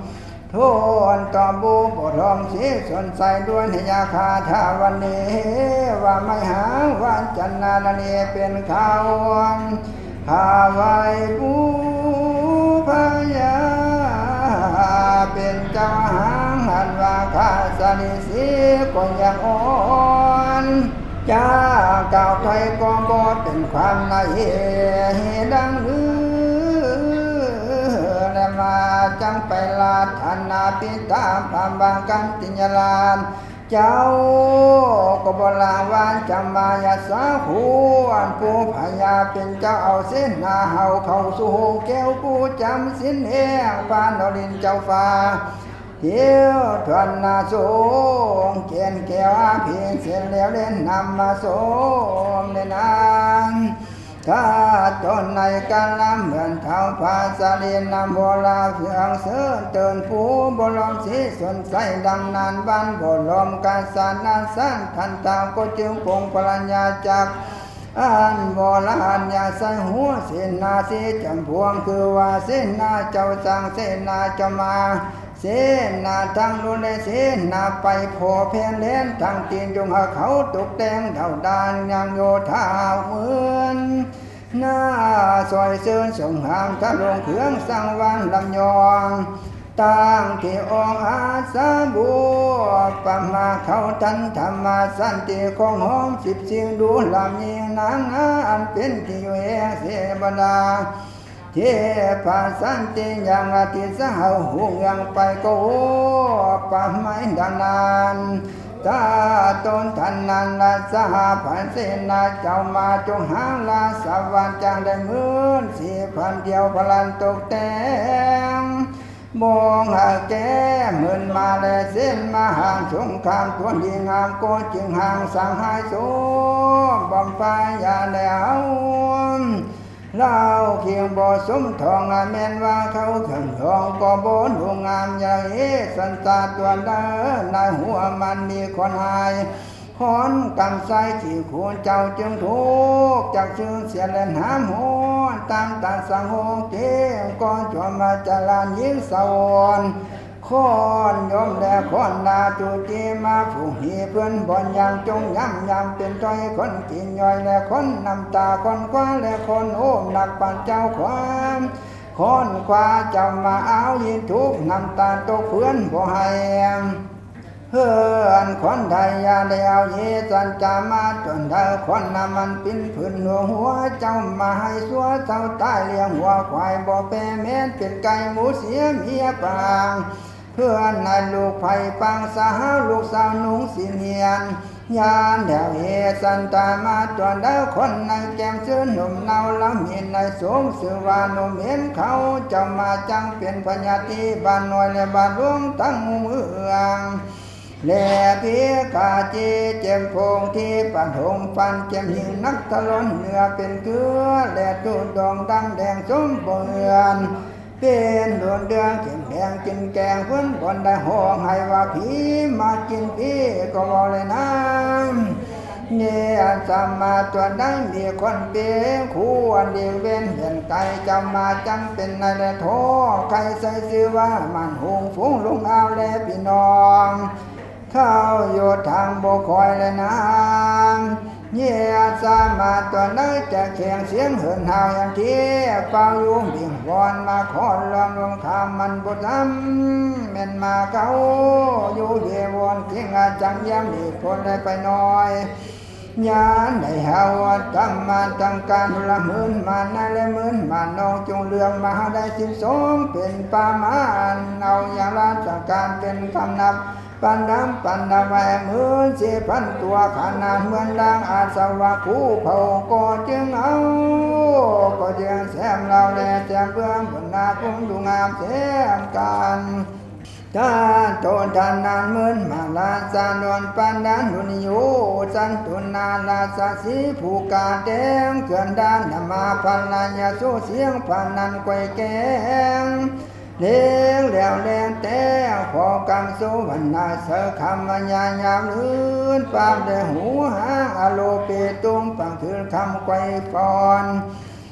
ทุนต่อบูบรมสีสนใสด้วยนิยาคาทาวันนี้ว่าไม่หาวันจันนาเนเป็นข่าวข้าไว้บูพยาเป็นเจ้าหางหันว่าข้าสนิสีก็ยังอ่อนจ้าเก่าไทยก็บ่เป็นความในดังลือและมาจังไปลาธนาปิตาพามบางกันติญลานเจ้าก็บ่ลางวานจำมายาสาขวนผู้พญาเป็นเจ้าเอาเส้นนาเฮาเข้าสู่แก้วผู้จำสินแห้งปานนรินเจ้าฟ้าเที่ยวทวนนาสูงเกียนแก้วอาเพียงเสร็จแล้วเล่นนำมาสมในนานถ้าจนในการลำเหมือนเท้าพาสาลีนำโบราณเสียงเสือเตือนผู้บรมสีสนใสดังนานบ้านบรมการสานนานสั้นทันตาก็จึงปงปรัญญาจากอันโบราณยาใส่หัวเสนาสีจำพวงคือว่าเสนาเจ้าสังเสนาจะมาเสนาทางลุนเสนาไปโผเพนเลนทางตีนจงหาเขาตกแต่งเท่าดานยังโยธาเหมือนหน้าซอยเสื่อส่งหางทะลงเครื่องสังวันลำยองตั้งที่องค์อาสาบัวปะมาเขาทันธรรมาสันติของหอมสิบเสียงดูลำยิงนางอันเป็นที่อยู่เองเสบดาเทพาสันติยังอาทิตย์สาวหุงยังไปก็โอ้ปะไม้ดานานตาตนทันนันละสหพันเสนาเจ้ามาจงหางลาสวรรค์จางได้หมื่นสี่พันเดียวพลันตกแต่งมองหาแก่หมื่นมาแลเส้นมาห่างสงครามทวนดีงามก็จึงห่างสังหายโสบอมไฟยาแล้วเล่าเคียงบ่อสมทองแม่นว่าเขาขังทองก็บ่นดวงงามใหญ่สันตาตัวเดินในหัวมันมีคนหายขอนกำไสที่ควรเจ้าจึงทุกจากชื่อเสียเล่นหามหัวตามตาสังโหเกงก่อนจวมาจลานยิงสวนขอนยมและขอนนาตุจีมาผู้หีเพื่อนบ่อนยามจงย้ำยามเป็นจ้อยคนกินย่อยและคนน้ำตาคนกว้าและคนโอ้มหนักปันเจ้าความคนกว่าเจ้ามาเอายินทุกน้ำตาตกเพื่อนบ่ให้เฮือนคนไทยยาได้เอาเยสันจามาจนเธอคนน้ำมันปิ้นพื้นหัวหัวเจ้ามาให้สัวเจ้าตายเลี้ยงหัวควายบ่แปรแม่นเป็นไก่หมูเสียเมียปางเพื่อนนายลูกไผ่ปังสาวลูกสาวนุ่งสีเนียนยานแถวเฮสันตามาจนเธอคนในแก้มเสื้อหนุ่มเนาละมีในสมสือว่านุ่มเห็นเขาเจ้ามาจังเป็นพญาติบ้านน้อยและบ้านหลวงทั้งเมืองแลพีกาจีเจ็มพงที่ปันหงฟันเจ็มหิงนักทะลนเนื้อเป็นเกลือแลดูดองดังแดงสมบูรณ์เป็นดวงเดือนเข็มแดงกินแกงเพื่อนบนได้ห้องให้ว่าผีมากินพี่ก็บอกเลยนะเนี่ยสามาตัวได้มีคนเปี้ยคู่อันเดียวเว้นเห็นไก่จำมาจังเป็นนายและโทใครใส่ชื่อว่ามันหงฟุ้งลุงเอาและพี่น้องเข้าอยู่ทางโบคอยเลยนะเนี่ยสามาตัวได้จะแข่งเสียงเหินหาวอย่างที่เป่ายุ่งเบี่ยงบอนมาขอลองลงคำมันบุตรำเป็นมาเขาอยู่เยววนเที่ยงอาจังย้ำดีคนได้ไปน้อยยานได้หาวัดทำมาตั้งการละหมื่นมานาและหมื่นมาน้องจงเลืองมาได้สิบสองเป็นปามานเอาอย่างราชการเป็นคำนับปันดำปันดำแหวหมื่นสี่พันตัวขนาดเหมือนดังอาสวะคู่เผาก็จึงเอาก็จึงแซมเราแลแซมเพื่อนบนนาคุ้มดูงามแซมกันท่านโตทานนานหมื่นมาลาสานวนปันดานหุนยูสันตุนาลาสสีผูกาเดงเขื่อนด้านนมาพันลายาโซเสียงพันนันกวยแกงเลี้ยงแล้วเลี้ยงแต่พอกำสุวรรณาเสคำมัญญายามลื่นปากเดหูหางอโลเปตุงปังถือคำไกวฟอน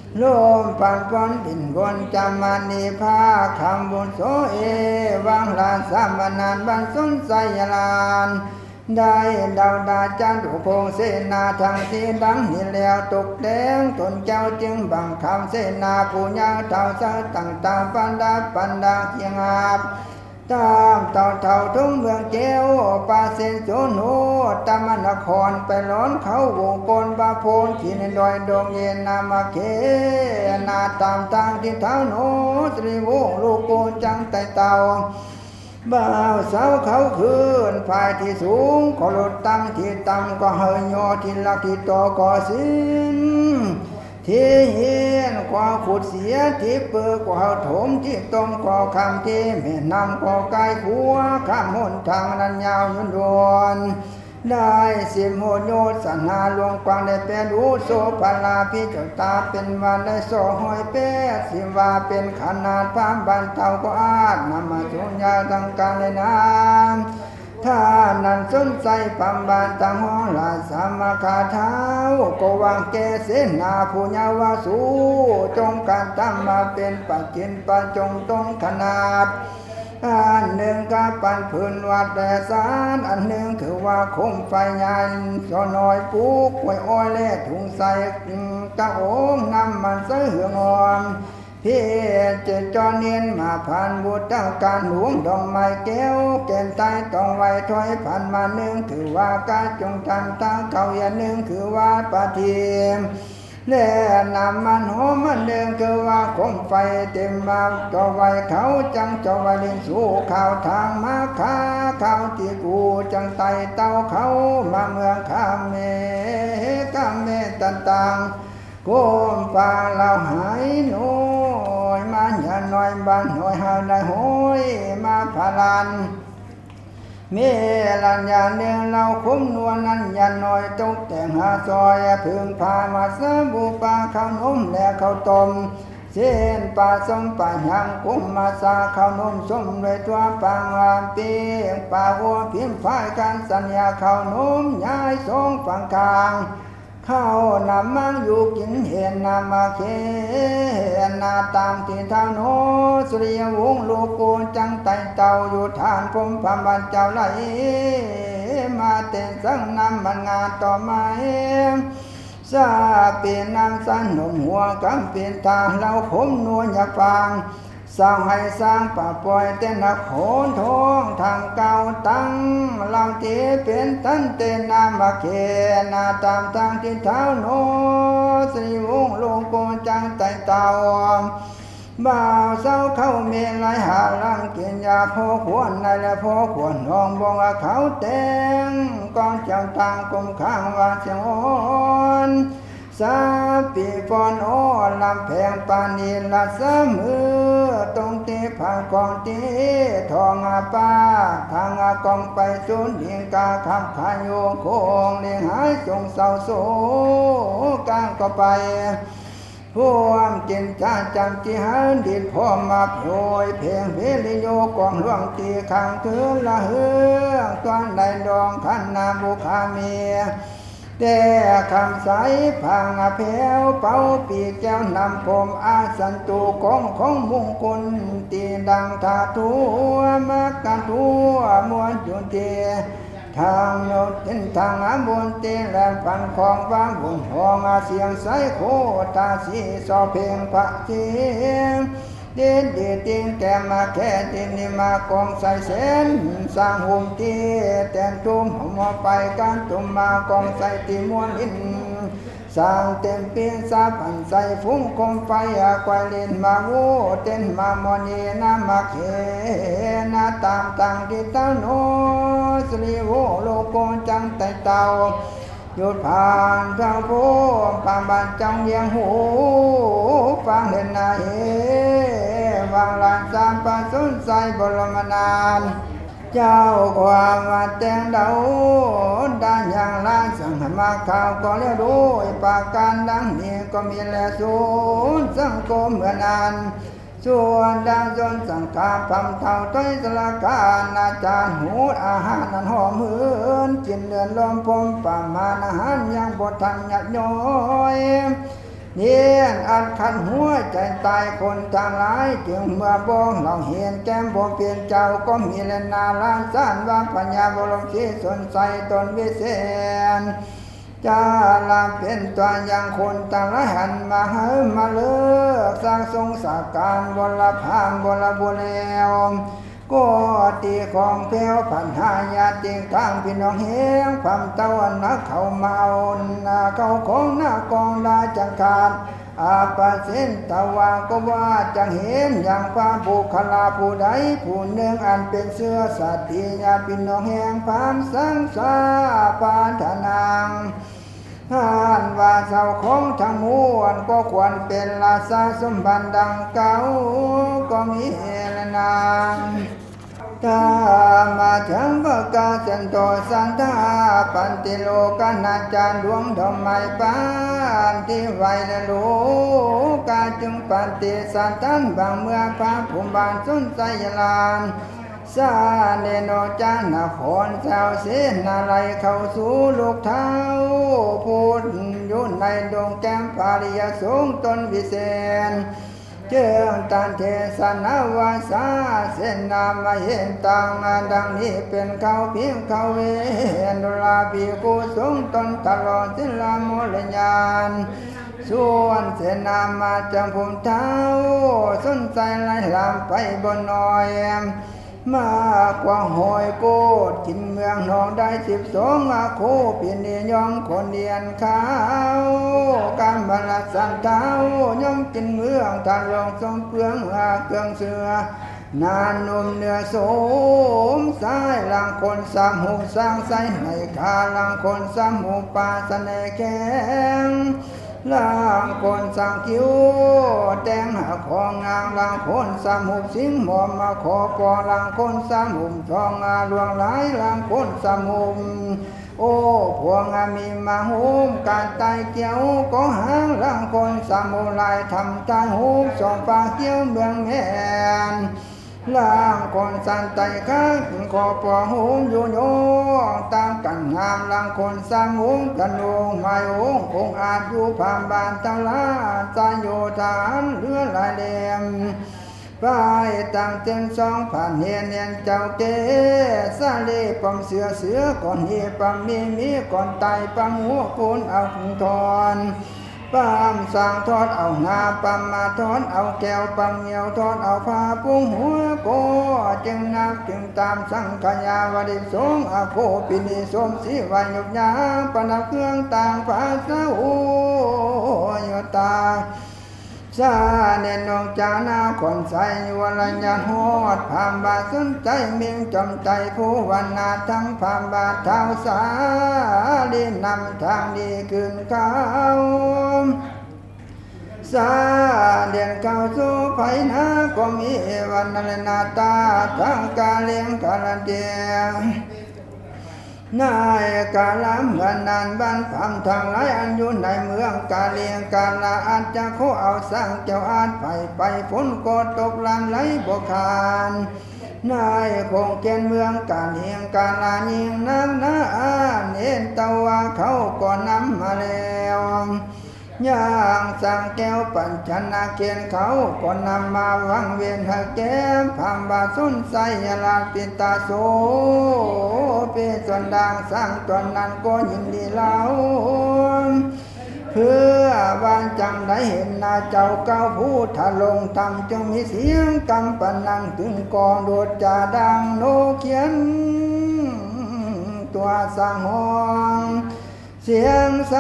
ลมปันปนดินบนจำมันนีพาคำบุญโสเอวังลานสามนานบันสุนไสยลานได้ดาวดาจันทุโคงเสนาทางสีดังนี่แล้วตกแดงตนเจ้าจึงบังคำเสนาผู้ยาเท่าเสต่างต่างปันดาปันดาเคียงอาบตามเต่าเท่าทุ่งเมืองเจ้าปาเซนโจโนตามนครไปร้อนเขาวงกลบาโพนขีนดอยดงเย็นนามาเคนาตามทางที่เท้าโนตรีวงลูกโกจังไตเต่าบ่าวสาวเขาคืนภายที่สูงก็ลดตั้งที่ต่ำก็เฮยโยที่ลักที่โตก็สิ้นที่เห็นกว่าขุดเสียที่เปิดกว่าถมที่ต้มกว่าคำที่แม่นำกว่าไก่ขัวข้ามหนทางนั้นยาวยุนดวนได้สิมโหโยสนาหลวงกวางได้เป็นรูโสภลาพิจตาเป็นวันได้โสหอยเป้สิว่าเป็นขนาดพามบันเท่าก็อาจนำมาจุญญาทางการเลยนะถ้านั้นสนใจปัมบานตังห้องลาสามาคาเท้าก็วางแกเสนาผู้ยาวาสูจงการทำมาเป็นปัจจินปัจจงตรงขนาดอันหนึ่งก็ปันพื้นวัดแต่สารอันหนึ่งคือว่าคมไฟใหญ่สอน้อยปุ๊กไว้อ้อยเล่ถุงใส่กระโองน้ำมันใส่เหืองอ่อนพี่เจจอเนียนมาผ่านบุตรการหลวงดองไม้แก้วเกณฑ์ใต้ต้องไว้ถอยผ่านมาหนึ่งคือว่าการจงทำทางเขาอย่างหนึ่งคือว่าปะทีมเล่นำมันหอมมันเดิมคือว่าคมไฟเต็มมาจ่อไว้เขาจังจ่อไว้ลินสู่ข่าวทางมาค้าข่าวที่กูจังไตเต้าเขามาเมืองข้ามเมข้ามเมตันต่างโกมป่าเราหายหน่อยมาอย่าหน่อยบ้านหน่อยหาได้โหยมาพาลันเมลันยาเนื้อเราคุ้มนวลนั้นอย่าหน่อยตกแต่งหาซอยพึ่งพามาสบูปลาข้าวนมและข้าวต้มเส้นปลาส้มปลาหางกุ้มมาซาข้าวนมส้มด้วยตัวปังอามปีปลาหัวพิมพ์ฝ่ายการสัญญาข้าวนมย้ายสองฝั่งกลางข้าวนำมันอยู่กินเห็นนามาเคนาตามที่เท้าโนสุริยวงศ์ลูกโกนจังไตเต่าอยู่ทานพมพามบันเจ้าไหลมาเต้นสังนำมันงานต่อมาซาเปลี่ยนน้ำสันหนุ่มหัวกำเปลี่ยนตาเราขมนวลอยากฟังสร้างให้สร้างป่าปล่อยเต้นนักโขนทองทางเก่าตั้งเราที่เป็นตันเต้นนามาเคนาตามทางที่เท้าโนสิวงลงโกนจังไตเต่าบ่าวเศร้าเข้าเมลัยหาลังกินยาพอควรในและพอควรนองบงเขาแตงกองเจ้าทางกลมข้างว่าเสียงอ่อนสาปีฟอนโอลำแพงปานีละสามมือตรงที่ผ่านกองที่ทองอาป้าทางอากองไปสุนเลียงกาคำขายโยโคงเลียงหายจงเศร้าโศกางก็ไปพวมจินจ้าจำที่หันดินพอมาโผล่เพลงเพลิโยกองหลวงตีขังคืนละเฮืองตอนใดดองขันนาบุคาเมียแต่คำใสพังแผ้วเป่าปีแก้วนำผมอาสันตุกองของมุงคลตีดังทาทัวมักกันทัวมวนจุนเตทางโนทินทางอาบุญเตแลพันของวางบุญห้องอาเสียงใสโคตาสีสอเพลงพระเทียงเดินเดียติงแกมาแค่ตินิมากองใส่เส้นสร้างหุ่มตีแต่งตุ้มหัวไปการตุ้มมากองใส่ตีมวนอินสร้างเต็มเปียนสาพันใส่ฟุ้งคมไฟอาควายเล่นมาโวเต้นมามอนีน้ำมาเขนาตามต่างที่เต้าโนสริโวโลโกจังไตเต่าหยุดผ่านเจ้าโพปางบานจังเยียงหูฟังเห็นนาเฮวางลานสามปาสุนใสบรมนานเจ้าความมาแต่งเดาด้านอย่างลานสังหมาข่าวก็เลี้ยวดูปากการดังนี้ก็มีแลสูนสังคมเหมือนอันส่วนดังจนสังขารพำเท่าต้อยสละการอาจารย์หูอาหารนั้นหอมหืนกินเดือนลมพมประมาณอาหารยังบททันหยัดย้อยเนียนอันขันหัวใจตายคนทางหลายจึงเมื่อบ้องเราเห็นแก้มบ่เปลี่ยนเจ้าก็มีเลนาลานสานว่าปัญญาบรมสีสนใสตนวิเศษจาลาเป็นตัวอย่างคนต่างหลายหันมาเฮิมาเลิกสร้างทรงสาการบรพามบรบุเลวก็ตีของเพลวผ่านหายาติงทางพี่น้องเฮงความตะวันนักเขาเมานาเขาของหน้ากองดาจังการอาปาเส้นตะวาก็ว่าจังเห็นอย่างฟ้าบุคลาผู้ใดผู้หนึ่งอันเป็นเสื้อสัตติญาติพี่น้องแห่งความสังสารปานธนางท่านว่าเจ้าของทั้งมวลก็ควรเป็นราชาสมบัติดังเก่าก็มีเอลนางถ้ามาถึงประกาศสันโตสันทาปันติโลกนาจารดวงดอกไม้ปานที่ไว้ละโลกาจึงปันติสันตันบางเมื่อพระภูมิบาลสุนใจลานสาเนโนจานาครเจ้าเสนาไลเข้าสู่ลูกเท้าพูดอยู่ในดงแก้มภาริยสงตนวิเศษเจ้าตันเทศนาวาสาเสนามาเห็นต่างดังนี้เป็นเขาเพียงเขาเวนดุลาภิกุสงตนตลอดสิลามุลญาณส่วนเสนามาจังภูมิเท้าสนใจไล่ลามไปบนน้อยมากกว่าหอยโกดกินเมืองนองได้สิบสองอาโคปีนี้ยอมคนเดียนข้าวการบรรสันเท้ายอมกินเมืองทานลองทรงเปลืองอาเครื่องเสือนานนุ่มเนื้อโสมสายลังคนสามหูสร้างใส่ในคาลังคนสามหูปาสเนแข็งล่างคนสังคิวแต่งหาของงามล่างคนสามหุบสิงหมอมมาขอปอล่างคนสามหุบทองอาลวงหลายล่างคนสามหุบโอ้พวงอามีมาหุบการตายเกี่ยวก็หางล่างคนสามหุบลายทำตายหุบสองปากเกี่ยวเมืองแม่นล่างคนสันไตข้างขอปอหุบอยู่โยตั้งกันงามล่างคนสามหุบกันลงไม่องคงอาจอยู่ผ่านบานตาลาใจโยธานเรือลายเลียมไปตั้งเต็มสองผ่านเฮียนเนียนเจ้าเกสาลีปอมเสือเสือก่อนเฮียปอมมีมีก่อนไตปังหัวปูนเอาขุงทอนปั๊มสร้างทอดเอางาปั๊มมาทอดเอาแก้วปั๊มเหนียวทอดเอาผ้าปุ้งหัวโกจึงนับจึงตามสังขยาวดิสงอาโคปินีสมสีวันยุบยาปนักเครื่องต่างภาษาโอยตาชาเนนองจานาคนใสยวรัญญาโหดพามบาสนใจเมียงจอมใจผู้วันนาทั้งพามบาเท้าสาลีนำทางดีขึ้นเขาสาเดียนเข้าสู่ไผนาก็มีวันนนาตาทั้งกาเลียงกาลเดียนายกาลามกันนานบ้านพามทางหลายอันอยู่ในเมืองกาเลียงกาลาอาจจะโคเอาสร้างเจ้าอาจไปไปฝนก็ตกลำไหลบกขานนายคงเกณฑ์เมืองกาเลียงกาลายิงนางนาเน้นตะวาเขาก็นำมาแล้วย่างสั่งแก้วปัญชนาเกียนเขาก็นำมาวังเวียนหาแก้มพามบาสุนใสยลาปิตาโสเปส่วนดังสร้างตนนั้นก็ยินดีเล่าเพื่อวันจังได้เห็นนาเจ้าเก้าผู้ทะลงทำจงมีเสียงกำปนังถึงกองโดดจ่าดังโนเขียนตัวสร้างห้องเสียงใส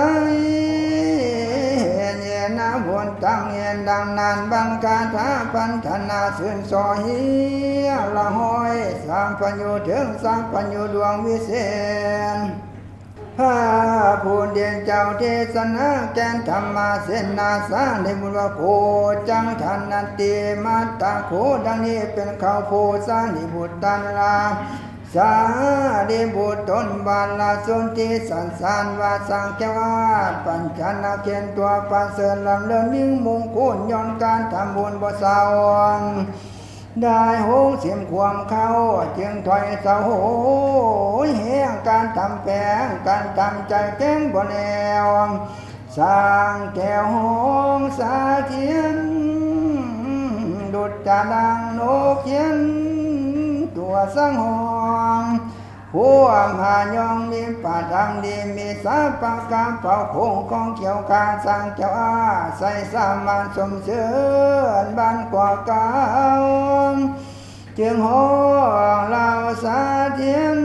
เย็นนาบวนตั้งเย็นดังนานบังคาถาพันธนาสื่นสอฮีละห้อยสามปัญญูถึงสามปัญญูดวงวิเศษพระผู้เดียนเจ้าเทศนาแกนธรรมาเสนาสาในบุญโคจังทันนันติมาตาโคดังนี้เป็นข้าวโพสานิบุตตันลาสาดิบุตรตนบาลาสุนทิสันสานวาสังเกวาปัญจนาเขียนตัวปัสเสริฐลำเลินยิ่งมงคลย้อนการทำบุญบ่สาวได้โหงเสียมความเข้าจึงถอยเสาโหยแห่งการทำแปลงการทำใจแก้งบ่แนวสสร้างแก้วหงสาเทียนดุจจะดังนกเขียนตัวสังหองผู้อำหายองมีป่าดำดีมีสาปากาเป่าคงของเกี่ยวกาสร้างเจ้าอาใส่สามัญสมเสือนบ้านกว่าเก่าจึงหองเหล่าสาเทียน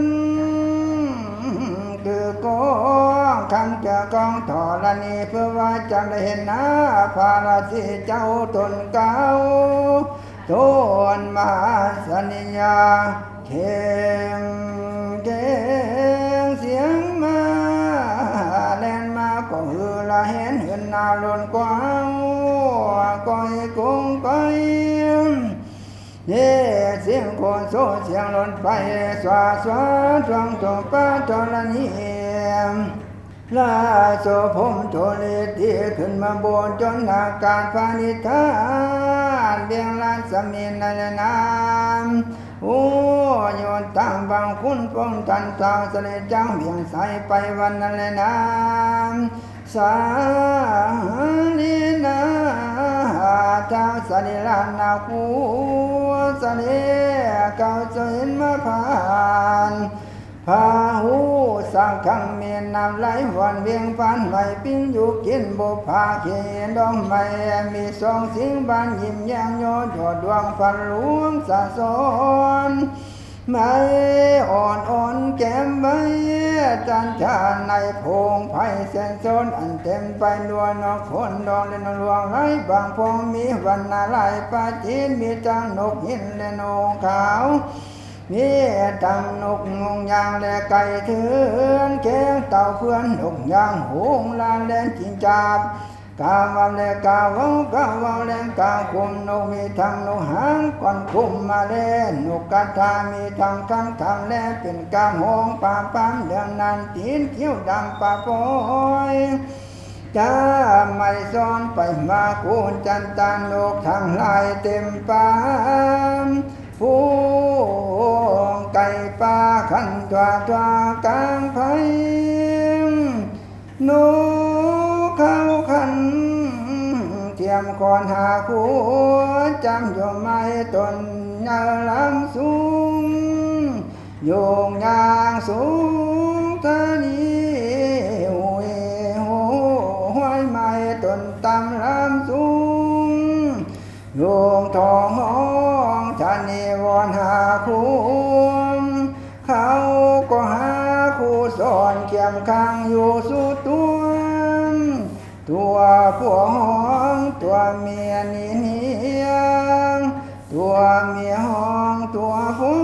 คือกองคำจะกองธรณีเพื่อว่าจะได้เห็นหน้าพาราสีเจ้าตนเก่าโทนมาสนิยาเข่งเก่งเสียงมาแลนมาก็ฮือละเห็นเห็นนาลนกว้างก้อยกุ้งก้อยเย่เสียงคนโซเสียงลนไปสวาสวาทวงตัวป้าตอนนี้ลาโสผมโทลิตีขึ้นมาบนจนอาการพานิทานเบียงลานสมินในน้ำโอ้โยนตั้งบางคุณปงทันสาวเสลจังเบียงใสไปวันนั้นเลยน้ำสาลีนาท้าสลีลานาคูสลีเก่าเจินมาผ่านพาหูสังขังเมียนน้ำไหลวันเวียงพันไม่ปิ้งอยู่กินบุพาเขียนดองไม่มีสองสิงบานยิ้มแย้มโยดดดวงฟันหลวงสะสอนไม่อ่อนอ่อนแก้มใบจันทาในพงไผ่เส้นโซนอันเต็มไปด้วยนกคนดองและนลวงไหลบางพงมีวันนาไหลปาจีนมีจังนกหินและนกขาวมีตังนกงงยางและไก่เถือนแก้งเต่าเพื่อนนกยางหงลานแดนจิงจับกาวันและกาวงกาวงและกาคุมนกมีทางนกหางก่อนคุมมาเล่นนกกระทามีทางข้างทางและเป็นกาหงป่าปั๊มเดือนนันตีนเขี้ยวดำป่าปอยจะไม่ซ้อนไปมาคูนจันตานกทางลายเต็มป่าฟูงไก่ป่าขันตัวตัวกลางไผ่นกเขาขันเทียมก่อนหาคู่จำโยมไม่ตนยาลำสูงโยงยางสูงทะนีหวยหัวห้อยไม่ตนตำลำสูงโยงทองห้องทะนีวอนหาคู่เขาก็หาคู่สอนเขียมข้างอยู่สู่ตัวตัวผัวห้องตัวเมียนี่เนียงตัวเมียห้องตัวผู้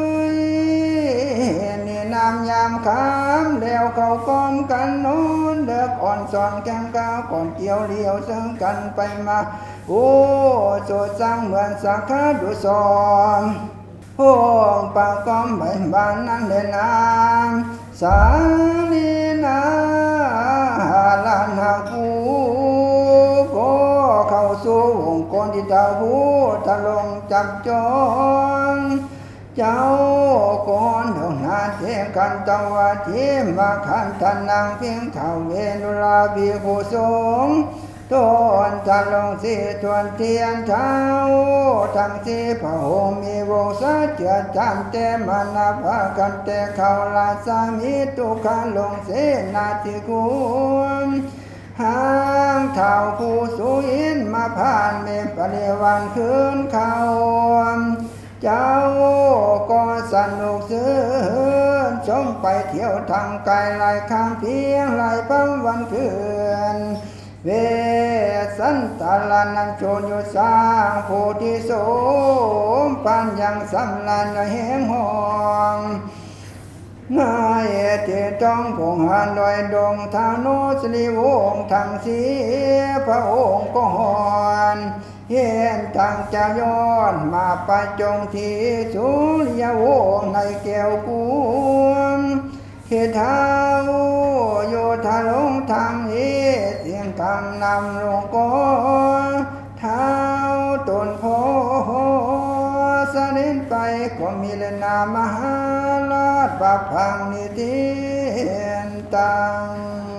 นี่นำยามคำแล้วเขาก้อมกันโน้นเด็กอ่อนสอนแก้มก้าวก่อนเกี่ยวเลี้ยวซึ่งกันไปมาโอ้โสดสังเหมือนสักขาดุสอนพวงปากก้อมใบบานนั้นเด่นน้ำสาลีนาลานหาคูก็เข้าสู่วงกลที่ตาหูตะลงจับจองเจ้าก่อนดงนาเทกันตวะทีมาขันทนังเพียงเท่าเวนุลาบีกุสงต้นตะลงสีทวนเทียนเท้าทั้งสีพระโหมีวงสะเจือจำเตมานาภากันเตเขาลาสามีตุขันลงเสนาทิกุมหางเท่าผู้สุอินมาผ่านเมปเรวันคืนเขาเจ้าก็สนุกซื้อชมไปเที่ยวทางไกลหลายคำเพียงหลายพันวันคืนเวสันตาลานันโชนอยู่สร้างโพธิสมปัญญังสำลันแห่งห้องนายเจตองผงหันดอยดงทานุสลีวงทางสีพระองค์ก็หอนเห็นทางจะย้อนมาประจงที่สุริยวงในแก้วกุมเหตุเท้าโยธาลงทางเอเสียงคำนำลงก็เท้าตนโพสนินไปก็มีเลนามหาลาภพังนิทินตัง